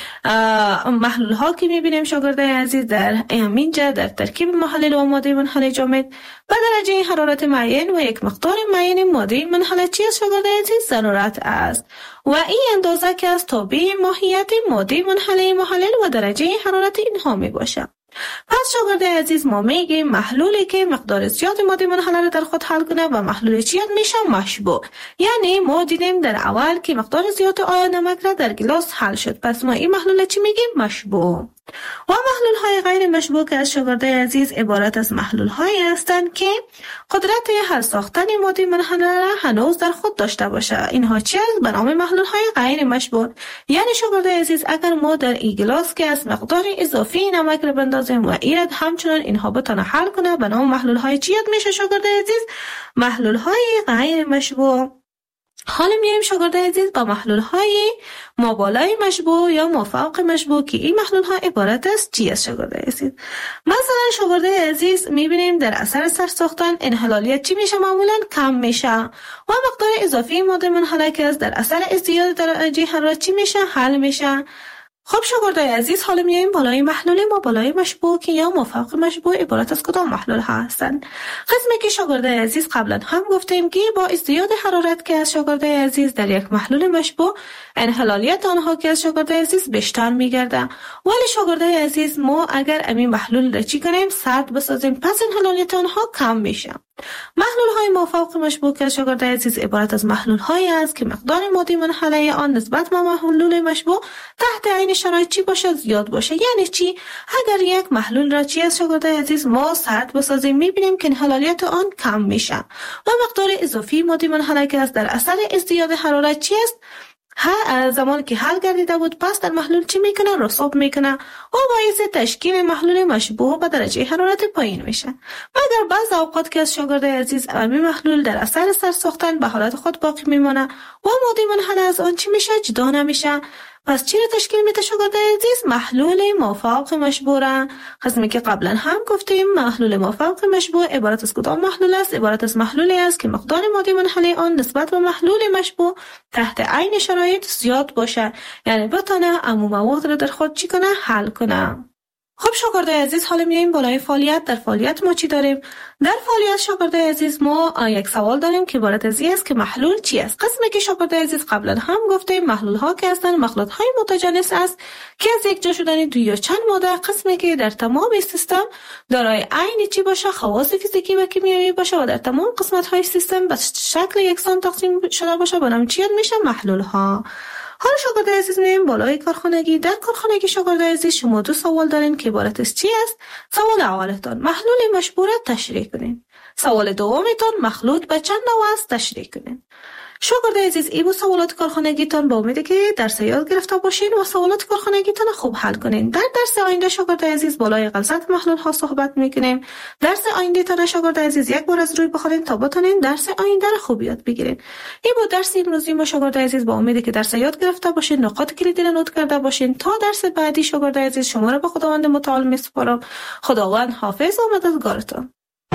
محلول ها که میبینیم شاگردای عزیز در اینجا در ترکیب محلل و ماده منحله جامد به درجه حرارت معین و یک مقدار معین ماده منحله چی است شاگردای عزیز؟ ضرورت است و این اندازه که از تابع ماهیت ماده منحله محلل و درجه حرارت اینها می باشه. پس شاگردای عزیز ما میگیم محلولی که مقدار زیاد ماده منحله را در خود حل کنه و محلول چی میشه؟ مشبوع. یعنی ما دیدیم در اول که مقدار زیاد آب نمک را در گلاس حل شد، پس ما این محلول چی میگیم؟ مشبوع. و محلول های غیر مشبوع که از شاگردای عزیز عبارت از محلول هایی هستند که قدرت حل ساختن ماده منحله را هنوز در خود داشته باشه. اینها چی است؟ به نام محلول های غیر مشبوع. یعنی شاگردای عزیز اگر ما در این گلاس که از مقدار اضافی نمک را بندازیم و ایراد همچنان اینها بتونه حل کنه، به نام محلول های چی میشه شاگردای عزیز؟ محلول های غیر مشبوع. حالا میایم شاگردای عزیز با محلول های مابالای مشبوع یا مافوق مشبوع که این محلول ها عبارت است چی است شاگردای عزیز؟ مثلا شاگردای عزیز میبینیم در اثر سرساختن انحلالیت چی میشه؟ معمولا کم میشه و مقدار اضافی ماده منحله که از در اثر ازدیاد درجه حرارت چی میشه؟ حل میشه. خب شاگردای عزیز، حالا میایم بالای محلول مابالای مشبوع که یا مافوق مشبوع عبارت از کدام محلول ها هستند؟ قسمی که شاگردای عزیز قبلا هم گفتیم که با ازدیاد حرارت که از شاگردای عزیز در یک محلول مشبوع انحلالیت آنها که از شاگردای عزیز بیشتر میگرده. ولی شاگردای عزیز ما اگر همین محلول را چی کنیم؟ سرد بسازیم، پس انحلالیت آنها کم میشه. محلول های مافوق مشبوع که شاگردای عزیز عبارت از محلول هایی است که مقدار ماده منحله آن نسبت به محلول مشبوع تحت عین شرایط چی باشه؟ زیاد باشه. یعنی چی؟ اگر یک محلول را چی از شاگردای عزیز ما سرد بسازیم میبینیم که انحلالیت آن کم میشه و مقدار اضافی ماده منحله که از در اثر ازدیاد حرارت چی است؟ ها زمانی که حل گردیده بود پس در محلول چی میکنه؟ رسوب میکنه و باعث تشکیل محلول مشبوع به درجه حرارت پایین میشه. مگر بعض اوقات که از شاگردای عزیز امی محلول در اثر سرساختن به حالت خود باقی میمونه و ماده منحله از آن چی میشه؟ جدا نمیشه. پس چی را تشکیل میده شاگردای عزیز؟ محلول مافوق مشبوع. قسمی که قبلا هم گفتیم محلول مافوق مشبوع عبارت از کدام محلول است؟ عبارت از محلولی است که مقدار ماده منحله آن نسبت به محلول مشبوع تحت عین شرایط زیاد باشه، یعنی بتونه عموم مواد را در خود چی کنه؟ حل کنه. خب شاگردای عزیز، حالا میایم بالای فعالیت. در فعالیت ما چی داریم؟ در فعالیت شاگردای عزیز ما یک سوال داریم که عبارت از این است که محلول چی است. قسمی که شاگردای عزیز قبلا هم گفتیم محلول ها که هستند مخلوط های متجانس است که از یک جا شدن دو یا چند ماده، قسمی که در تمام سیستم دارای عین چی باشه، خواص فیزیکی و کیمیایی باشه و در تمام قسمت های سیستم به شکل یکسان تقسیم شده باشه، به نام چی میشه؟ محلول ها. حالا شاگردای عزیز میایم بالای کارخانگی. در کارخانگی شاگردای عزیز شما دو سوال دارین که عبارت از چی است؟ سوال اولتون محلول مشبوره تشریح کنین. سوال دومتون مخلوط به چند نوع است تشریح کنین. شاگردای عزیز این سوالات کارخانگیتون با امیده که درس یاد گرفته باشین و سوالات کارخانگیتون خوب حل کنین. در درس آینده شاگردای عزیز بالای غلظت محلول ها صحبت میکنیم. درس آینده تان شاگردای عزیز یک بار از روی بخورین تا بتونین درس آینده رو خوب یاد بگیرین. این بود درس امروزی ما شاگردای عزیز، با امیده که درس یاد گرفته باشین، نکات کلیدی رو نوت کرده باشین. تا درس بعدی شاگردای عزیز شما رو به خداوند متعال میسپارم. خداوند حافظ و مددگارتون.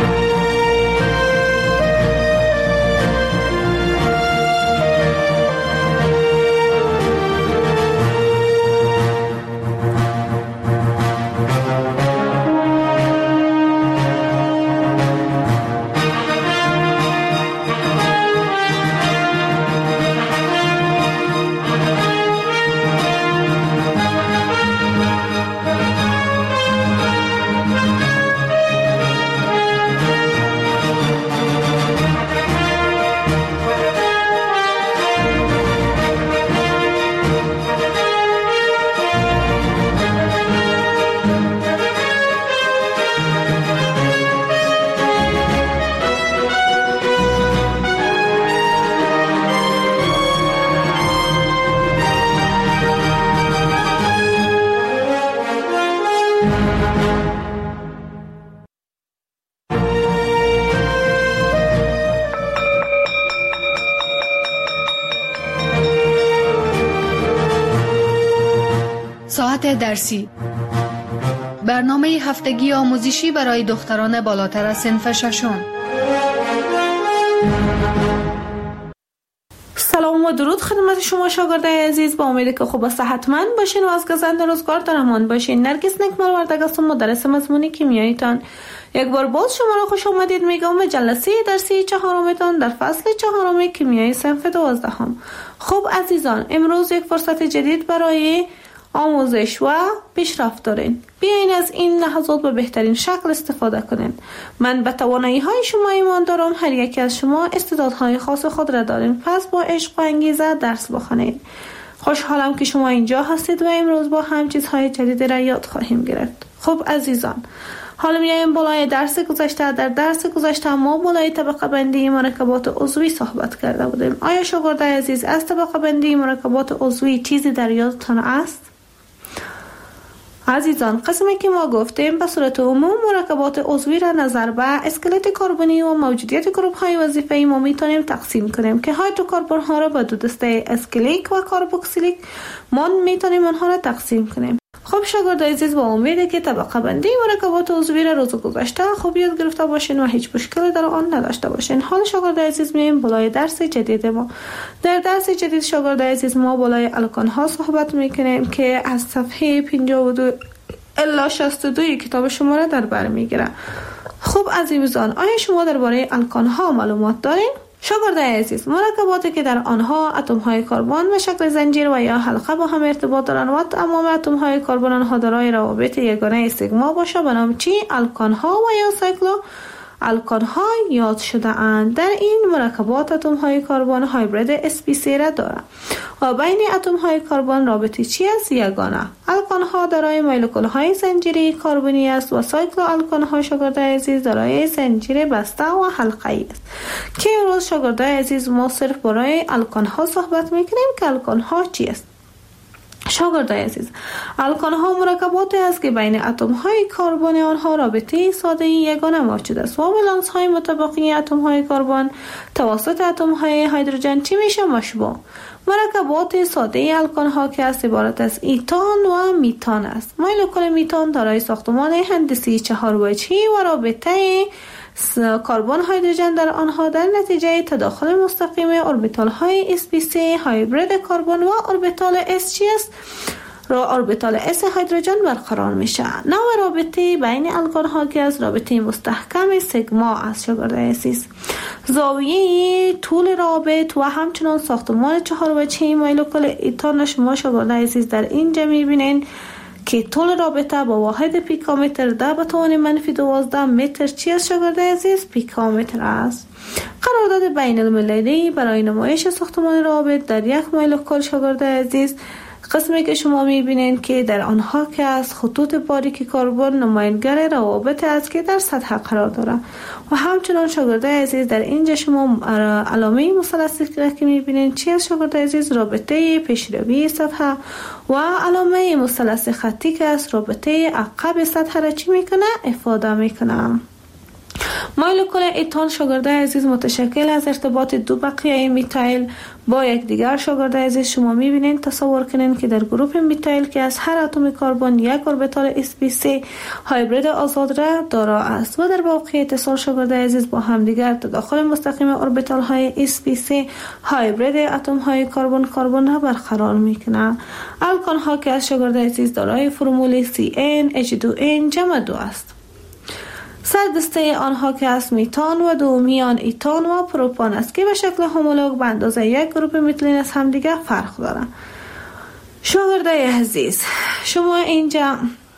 ساعت درسی، برنامه هفتگی آموزشی برای دختران بالاتر از صنف ششم. سلام و درود خدمت شما شاگردای عزیز، با امید که خوب و صحتمند باشین و از گزند روزگار در امان باشین. نرگس نکمال وردگ هستم، مدرس مضمون کیمیاییتان. یک بار باز شما را خوش آمدید میگم به جلسه درسی چهارمتان در فصل چهارم کیمیای صنف دوازدهم. خب عزیزان، امروز یک فرصت جدید برای آموزش و پیشرفت دارین. بیاین از این لحظات به بهترین شکل استفاده کنین. من به توانایی های شما ایمان دارم. هر یکی از شما استعدادهای خاص خود را دارین، پس با عشق و انگیزه درس بخونید. خوشحالم که شما اینجا هستید و امروز با هم چیزهای جدیدی را یاد خواهیم گرفت. خب عزیزان، حالا میایم بالای درس گذشته. در درس گذشته ما بالای طبقه بندی مرکبات عضوی صحبت کرده بودیم. آیا شاگردای عزیز از طبقه بندی مرکبات عضوی چیزی در یادتان است؟ عزیزان، قسمی که ما گفتیم به صورت عموم مرکبات عضوی را نظر به اسکلت کربنی و موجودیت گروه های وظیفه‌ای ما میتونیم تقسیم کنیم که هیدروکربن ها را به دو دسته اسکلیک و کاربوکسیلیک ما میتونیم آنها را تقسیم کنیم. خب شاگردای عزیز، با امیده که طبقه بندی مرکبات عضوی را روز گذشته خوب یاد گرفته باشین و هیچ مشکلی در آن نداشته باشین. حالا شاگردای عزیز میایم بالای درس جدید ما. در درس جدید شاگردای عزیز ما بالای الکان ها صحبت میکنیم که از صفحه پنجاه و دو الی شصت و دو کتاب شما را در بر میگیره. خب عزیزان، آیا شما درباره الکان ها معلومات دارین؟ شاگردای عزیز، مرکباتی که در آنها اتم های کربن به شکل زنجیر و یا حلقه با هم ارتباط دارند و تمام اتم های کربن آنها دارای روابط یگانه سیگما باشه به نام چی؟ الکان ها و یا سایکلو الکان ها یاد شده اند. در این مرکبات اتم های کربن هایبرید اس پی سی را دارند و بین اتم های کربن رابطه چی است؟ یگانه. الکان ها دارای مولکول های زنجیری کربنی است و سایکلو الکان ها شاگردای عزیز دارای زنجیر بسته و حلقه‌ای است که امروز شاگردای عزیز ما صرف برای الکان ها صحبت میکنیم که الکان ها چی است. شاگردای عزیز، الکان ها مرکباتی است که بین اتم های کربن آنها رابطه ساده یگانه موجود است و ولانس های متبقی اتم های کربن توسط اتم های هیدروژن چی میشه؟ مشبوع. مرکبات ساده الکان ها که است عبارت از ایتان و میتان است. مولکول میتان دارای ساختمان هندسی چهار وجهی و رابطه کربن هیدروژن در آنها در نتیجه تداخل مستقیم اوربیتال های اس پی سی هایبرید کربن و اوربیتال اس چی است؟ را اوربیتال اس هیدروژن برقرار میشه. نوع رابطه بین الکان ها که از رابطه مستحکم سیگما است شاگردای عزیز. زاویه طول رابط و همچنان ساختمان چهار وجهی مولکول ایتان شما شاگردای عزیز در اینجا میبینین که طول رابطه با واحد پیکومتر ده به توان منفی دوازده متر چی است شاگردای عزیز؟ پیکومتر است. قرارداد بین المللی برای نمایش ساختمان رابط در یک مولکول شاگردای عزیز، قسمی که شما میبینید که در آنها که از خطوط باریک کربن نمایانگر روابط است که در سطح قرار داره و همچنان شاگردای عزیز در اینجا شما علامه مثلثی که میبینید چی است شاگردای عزیز؟ رابطه پیشروی سطح و علامه مثلث خطی که است رابطه عقب سطح را چی میکنه؟ افاده میکنه. مولکول ایتان شاگردای عزیز متشکل از ارتباط دو بقیه میتایل با یکدیگر شاگردای عزیز شما میبینین. تصور کنین که در گروپ میتایل که از هر اتم کربن یک اوربیتال اس پی سی هایبرید آزاد را دارا است و در واقع اتصال شاگردای عزیز با همدیگر تداخل مستقیم اوربیتال های اس پی سی هایبرید اتم های کربن کربن را برقرار میکنه. الکان ها که از شاگردای عزیز دارای فرمول سی ان اچ دو ان جمع دو است. سردسته آنها که از میتان و دومیان ایتان و پروپان است که به شکل همولوگ به اندازه یک گروپ میتیلین از همدیگر فرق دارند. شاگردای عزیز شما اینجا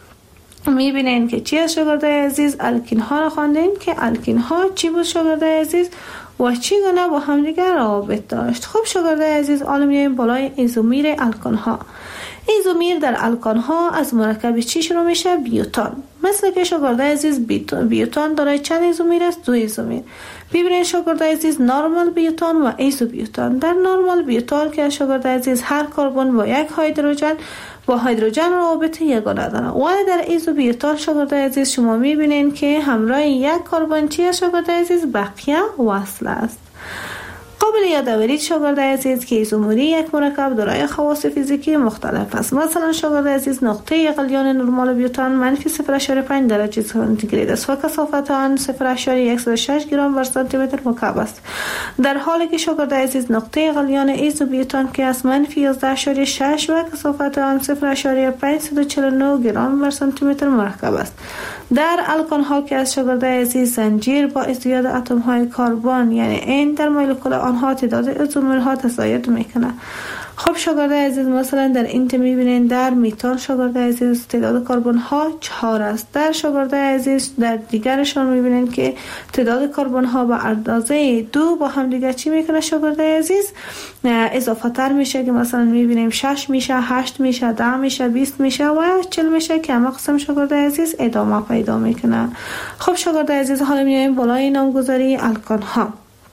میبینین که چی از شاگردای عزیز؟ الکین ها را خواندین که الکین ها چی بود شاگردای عزیز و چی گونه با همدیگر روابط داشت. خب شاگردای عزیز حالا میایم بالای ایزومیر الکان ها. ایزومیر در الکان ها از مرکب چی شروع میشه؟ بیوتان. مثل که شاگردای عزیز بیوتان داره چند ایزومیر است؟ دو ایزومیر. ببینید شاگردای عزیز نورمال بیوتان و ایزو بیوتان. در نورمال بیوتان که شاگردای عزیز هر کربن با یک هیدروژن با هیدروژن رابطه یگانه داره. ولی در ایزو بیوتان شاگردای عزیز شما میبینین که همراه یک کربن چی شاگردای عزیز؟ بقیه وصل است. قابل یادآوری شاگردای عزیز که ایزومری یک مرکب دارای خواص فیزیکی مختلف است. مثلا شاگردای عزیز نقطه غلیان نرمال بیوتان منفی صفر ممیز پنج درجه سانتیگراد است و کثافت آن صفر ممیز صد و شش گرم بر سانتی متر مکعب است، در حالی که شاگردای عزیز نقطه غلیان ایزو بیوتان که از منفی یازده ممیز شش و کثافت آن صفر ممیز پانصد و چهل و نه گرم بر سانتی متر مرکب است. در الکان ها که از شاگردای عزیز زنجیر با ازدیاد اتم های کربن یعنی این در مولکول آنها تعداد ایزومرها تزاید میکنه. خب شاگردای عزیز مثلا در اینجا میبینین در میتان شاگردای عزیز تعداد کربن ها چهار است. در شاگردای عزیز در دیگرشان میبینین که تعداد کربن ها با اندازه دو با هم دیگر چی میکنه شاگردای عزیز؟ اضافه تر میشه که مثلا میبینیم شش میشه، هشت میشه، ده میشه، بیست میشه و چهل میشه که همه قسم شاگردای عزیز ادامه پیدا میکنه. خب شاگردای عزیز حالا میایم بالای نامگذاری الکان ها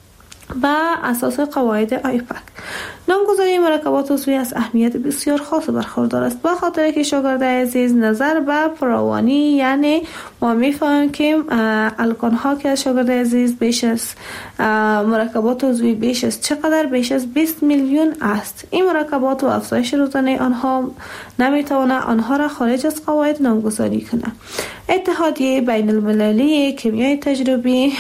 با اساس قواعد آیپک. نامگذاری مرکبات عضوی از اهمیت بسیار خاص برخوردار است، به خاطر که شاگردای عزیز نظر به فراوانی یعنی ما میفهمیم که الکان ها که از شاگردای عزیز بیش از مرکبات عضوی بیش از چقدر؟ بیش از بیست میلیون است. این مرکبات و افزایش روزانه آنها نمیتونه آنها را خارج از قواعد نامگذاری کنه. اتحادیه بین المللی کیمیای تجربی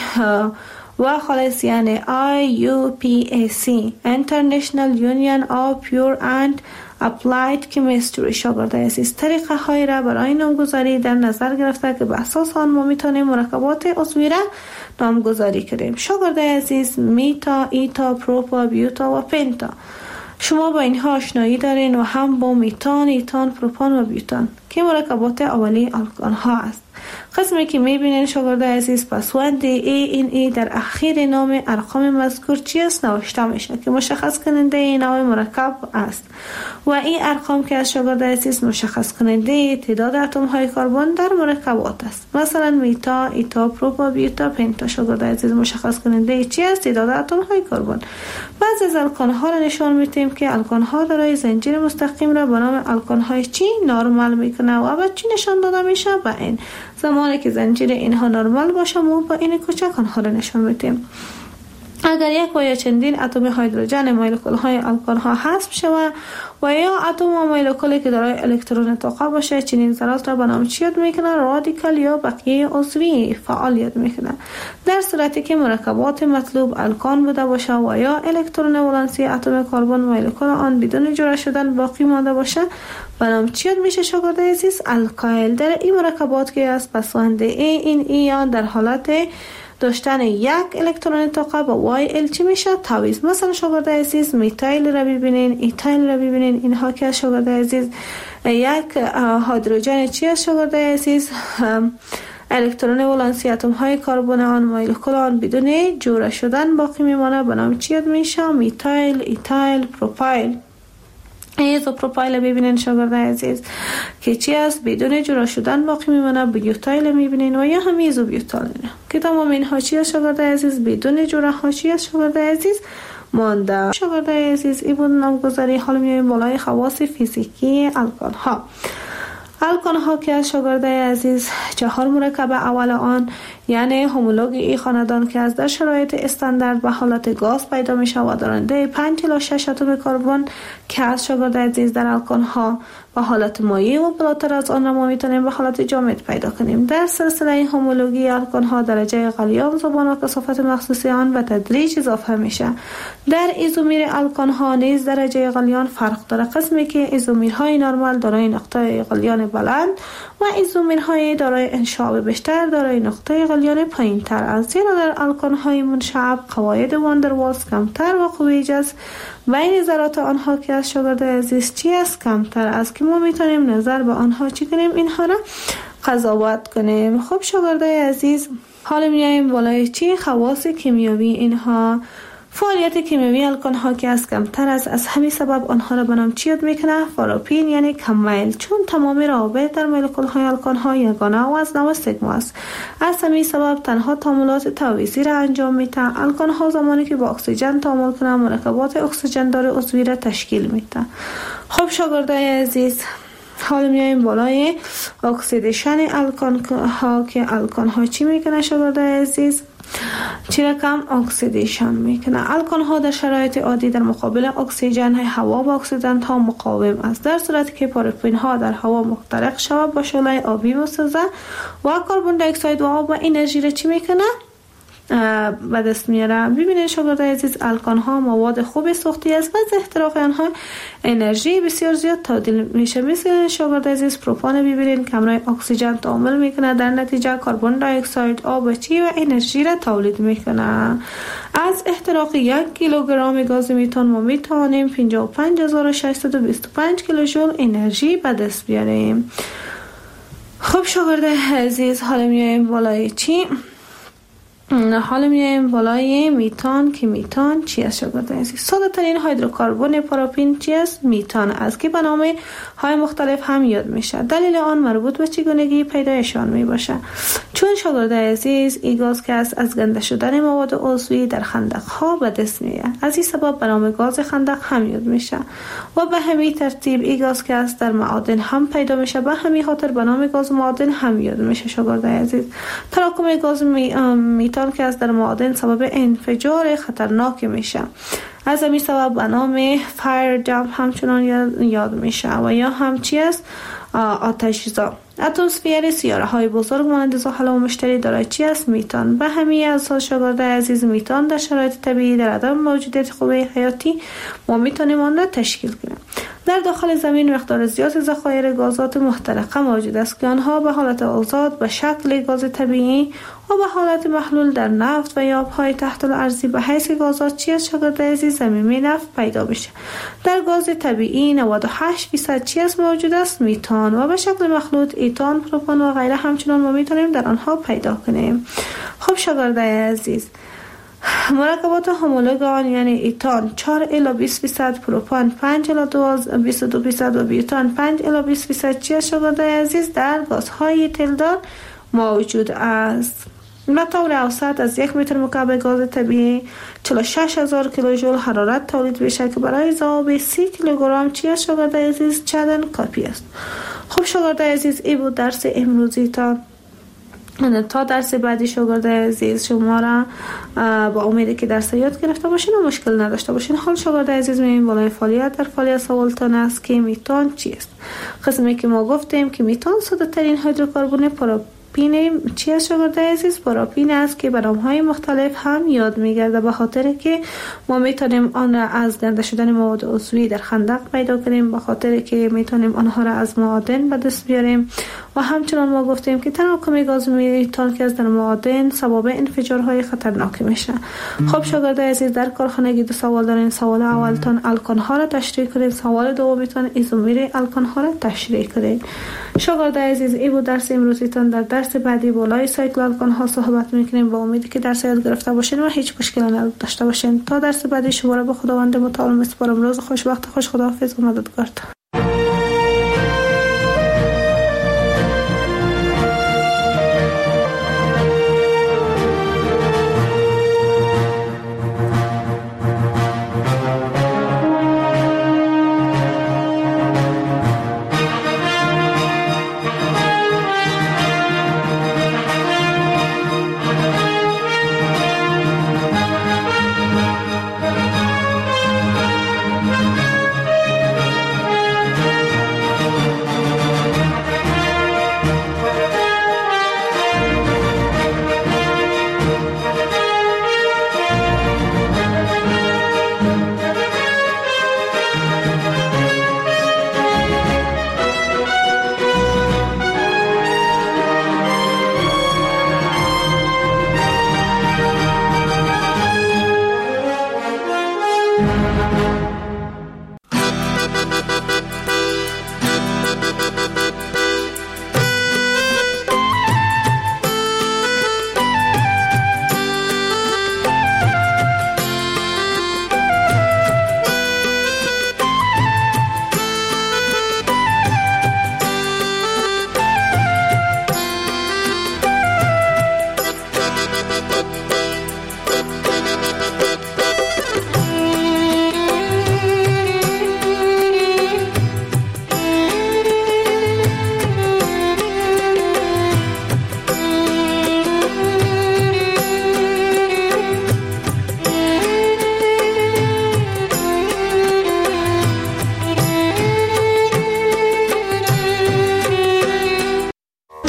و خالص یعنی آی یو پی ای سی International Union of Pure and Applied Chemistry شاگردای عزیز طریقه های را برای نامگذاری در نظر گرفته که به اساس آن ما میتونیم مرکبات عضوی را نامگذاری کنیم. شاگردای عزیز میتا، ایتا، پروپا، بیوتا و پنتا شما با اینها آشنایی دارین و هم با میتان، ایتان، پروپان و بیوتان که مرکبات اولیه الکان ها است. قسمی که میبینین شاگردای عزیز پسوند ای این ای در اخیر نام ارقام مذکور چی است نوشته میشه که مشخص کننده این نوع مرکب است و این ارقام که از شاگردای عزیز مشخص کننده تعداد اتم های کربن در مرکبات است. مثلا میتا، ایتا، پروپا، بیوتا، پنتا شاگردای عزیز مشخص کننده چی است؟ تعداد اتم های کربن. بعضی از الکان ها را نشان میدیم که الکان ها دارای زنجیر مستقیم را به نام الکان های چی نرمال میکنه و بعد چی نشان داده میشه؟ با این زمانی که زنجیر اینها نرمال باشه ما با این کوچک آنها را نشان میدیم. اگر یک و یا چندین اتم هیدروژن مولکول های الکان ها حذف شود و یا اتم و مولکولی که دارای الکترون طاقه باشه، چنین ذرات را به نام چی یاد میکنن؟ رادیکال یا بقیه عضوی فعالیت میکنن. در صورتی که مرکبات مطلوب الکان بوده باشه و یا الکترون ولانسی اتم کربن مولکول آن بدون جوړه شدن باقی مانده باشه، به نام چی یاد میشه شاگرد عزیز؟ الکایل. در این مرکبات که از پسوند ای این ایان در حالت داشتن یک الکترون طاقه با وای ال چی میشه؟ تعویض. مثلا شاگرد عزیز میتایل را ببینین، ایتایل را ببینین، اینها که شاگرد عزیز یک هیدروژن چی است شاگرد عزیز؟ الکترون ولانسی اتم های کربن آن مولکول آن بدون جوړه شدن باقی میمانه، به نام چی یاد میشه؟ میتایل، ایتایل، پروپایل. ایزوپروپایل ببینین شاگرد عزیز که چی است؟ بدون جوړه شدن باقی میمانه. بیوتایل میبینین و یا هم ایزوبیوتایل که تمام اینها چی است شاگرد عزیز؟ بدون جوړه ها چی است شاگرد عزیز؟ مانده. شاگرد عزیز این بود نامگذاری. حالا میایم بالای خواص فیزیکی الکان ها. الکان ها که از شاگرد عزیز چهار مرکب اول آن یعنی هومولوگ ای خاندان که از در شرایط استاندارد به حالت گاز پیدا می شود دارنده پنج تا شش اتم کربن که از شاگرد عزیز در الکان ها به حالت مایع و بالاتر از آن را ما میتونیم به حالت جامد پیدا کنیم. در سلسله هومولوژی الکان ها درجه غلیان، زبان و کثافت مخصوصی آن به تدریج اضافه میشه. در ایزومیر الکان ها نیز درجه غلیان فرق داره، قسمی که ایزومیرهای نرمال دارای نقطه غلیان بلند و ایزومیرهای دارای انشعاب بیشتر دارای نقطه غلیان پایین تر است، زیرا در الکان های منشعب قواعد واندروالز کمتر و قوی جذب بین ذرات آنها که از شاگرد عزیز چی است؟ کمتر است که ما میتونیم نظر به آنها چی کنیم؟ اینها را قضاوت کنیم. خب شاگرد عزیز حالا میایم بالای چی؟ خواص کیمیایی اینها. فعالیت کیمیایی الکان ها که از کمتر است، از همین سبب آنها را به نام چی یاد میکنه؟ فاروپین یعنی کم میل، چون تمام روابط در مولکول های الکان ها یگانه و از نوع سیگما است. از همین سبب تنها تعاملات تعویضی را انجام میده. الکان ها زمانی که با اکسیژن تعامل کنند مرکبات اکسیژن دار عضوی را تشکیل میده. خب شاگردای عزیز حالا میایم بالای اکسیدیشن الکان ها که الکان ها چی میکنه شاگردای عزیز؟ چی رقم اکسیدیشن میکنه. الکان ها در شرایط عادی در مقابل اکسیژن هوا و اکسیدنت ها مقاوم است، در صورتی که پاروپین ها در هوا محترق شود با شعله آبی مسوزه و کربن دی اکساید و آب و انرژی را چی میکنه؟ به دست میاره. ببینید شاگرد عزیز الکان ها مواد خوب سوختی است و از احتراق آنها انرژی بسیار زیاد تبدیل میشه. مثل شاگرد عزیز پروپان ببینید کمرای اکسیژن تعامل میکنه، در نتیجه کربن دی اکساید آب چی و انرژی را تولید میکنه. از احتراق یک کیلوگرم گاز میتان ما میتوانیم پنجاه و پنج هزار و ششصد و بیست و پنج کیلوژول انرژی به دست بیاریم. خب شاگرد عزیز حالا میایم بالای چی؟ حالا میایم بالای میتان که میتان چی است شاگرد عزیز؟ ساده ترین هیدروکربن پاراپین چی است؟ میتان است که به نام های مختلف هم یاد میشه. دلیل آن مربوط به چگونگی پیدایشان می باشه. چون شاگرد عزیز این گاز که است از گنده شدن مواد عضوی در خندق ها به دست میاد، از این سبب به نام گاز خندق هم یاد میشه و به همین ترتیب این گاز که است در معادن هم پیدا میشه، به همین خاطر به نام گاز معادن هم یاد میشه شاگرد عزیز. تراکم گاز می... میتان که از در معادن سبب انفجار خطرناک میشه، از همین سبب به نام فایر جمپ همچنان یاد میشه و یا هم چی است؟ آتش‌زا. اتمسفیر سیاره های بزرگ مانند زحل و مشتری دارای چی است؟ میتان. به همین اساس شاگرد عزیز میتان در شرایط طبیعی در عدم موجودیت قوه حیاتی ما میتونیم آن را تشکیل کنیم. در داخل زمین مقدار زیاد ذخایر گازات محترقه موجود است که آنها به حالت آزاد به شکل گاز طبیعی و به حالت محلول در نفت و یا آبهای تحت الارضی به حیث گازات چی است شاگرد عزیز؟ زمینی نفت پیدا بشه. در گاز طبیعی نود و هشت درصد چی است موجود است؟ میتان و به شکل مخلوط ایتان، پروپان و غیره همچنان ما میتونیم در آنها پیدا کنیم. خب شاگرد عزیز مرکبات هومولوگ آن یعنی ایتان چهار الی بیست درصد، پروپان پنج الی بیست و دو درصد و بیوتان پنج الی بیست درصد چی است شاگرد عزیز؟ در گازهای تلدار موجود است. به طور اوسط از یک متر مکعب گاز طبیعی چهل و شش هزار کیلوژول حرارت تولید میشه که برای ذوب سی کیلوگرم چی است شاگرد عزیز؟ چندان کافی است. خب شاگرد عزیز این بود درس امروزی تا تا درس بعدی شاگردای عزیز شما را با امیدی که درس یاد گرفته باشین و مشکل نداشته باشین. حال شاگردای عزیز می‌بینیم بالای فعالیت در فعالیت سوالتان است که میتان چیست؟ قسمی که ما گفتیم که میتان ساده ترین هیدروکربن پاراپین چی است شاگردای عزیز؟ پاراپین است که به نام‌های مختلف هم یاد می‌گرده، به خاطر که ما میتونیم آن را از گنده شدن مواد عضوی در خندق پیدا کنیم، به خاطر که میتونیم آنها را از معادن به دست بیاریم و همچنان ما گفتیم که تراکم گاز میتان که از در معادن سبب انفجارهای خطرناک میشه. خب شاگردای عزیز در کارخانگی دو سوال دارین. سوال اولتان الکان ها را تشریح کنید، سوال دومیتان ایزومر الکان ها را تشریح کنید. شاگردای عزیز این بود درس امروزیتان. در درس بعدی بالای سایکل الکان ها صحبت میکنیم. با امیدی که درس یاد گرفته باشین و هیچ مشکلی نداشته باشین. تا درس بعدی شما را به خداوند متعال میسپارم. روز خوشبخت خوش، خداحافظ و مددگار.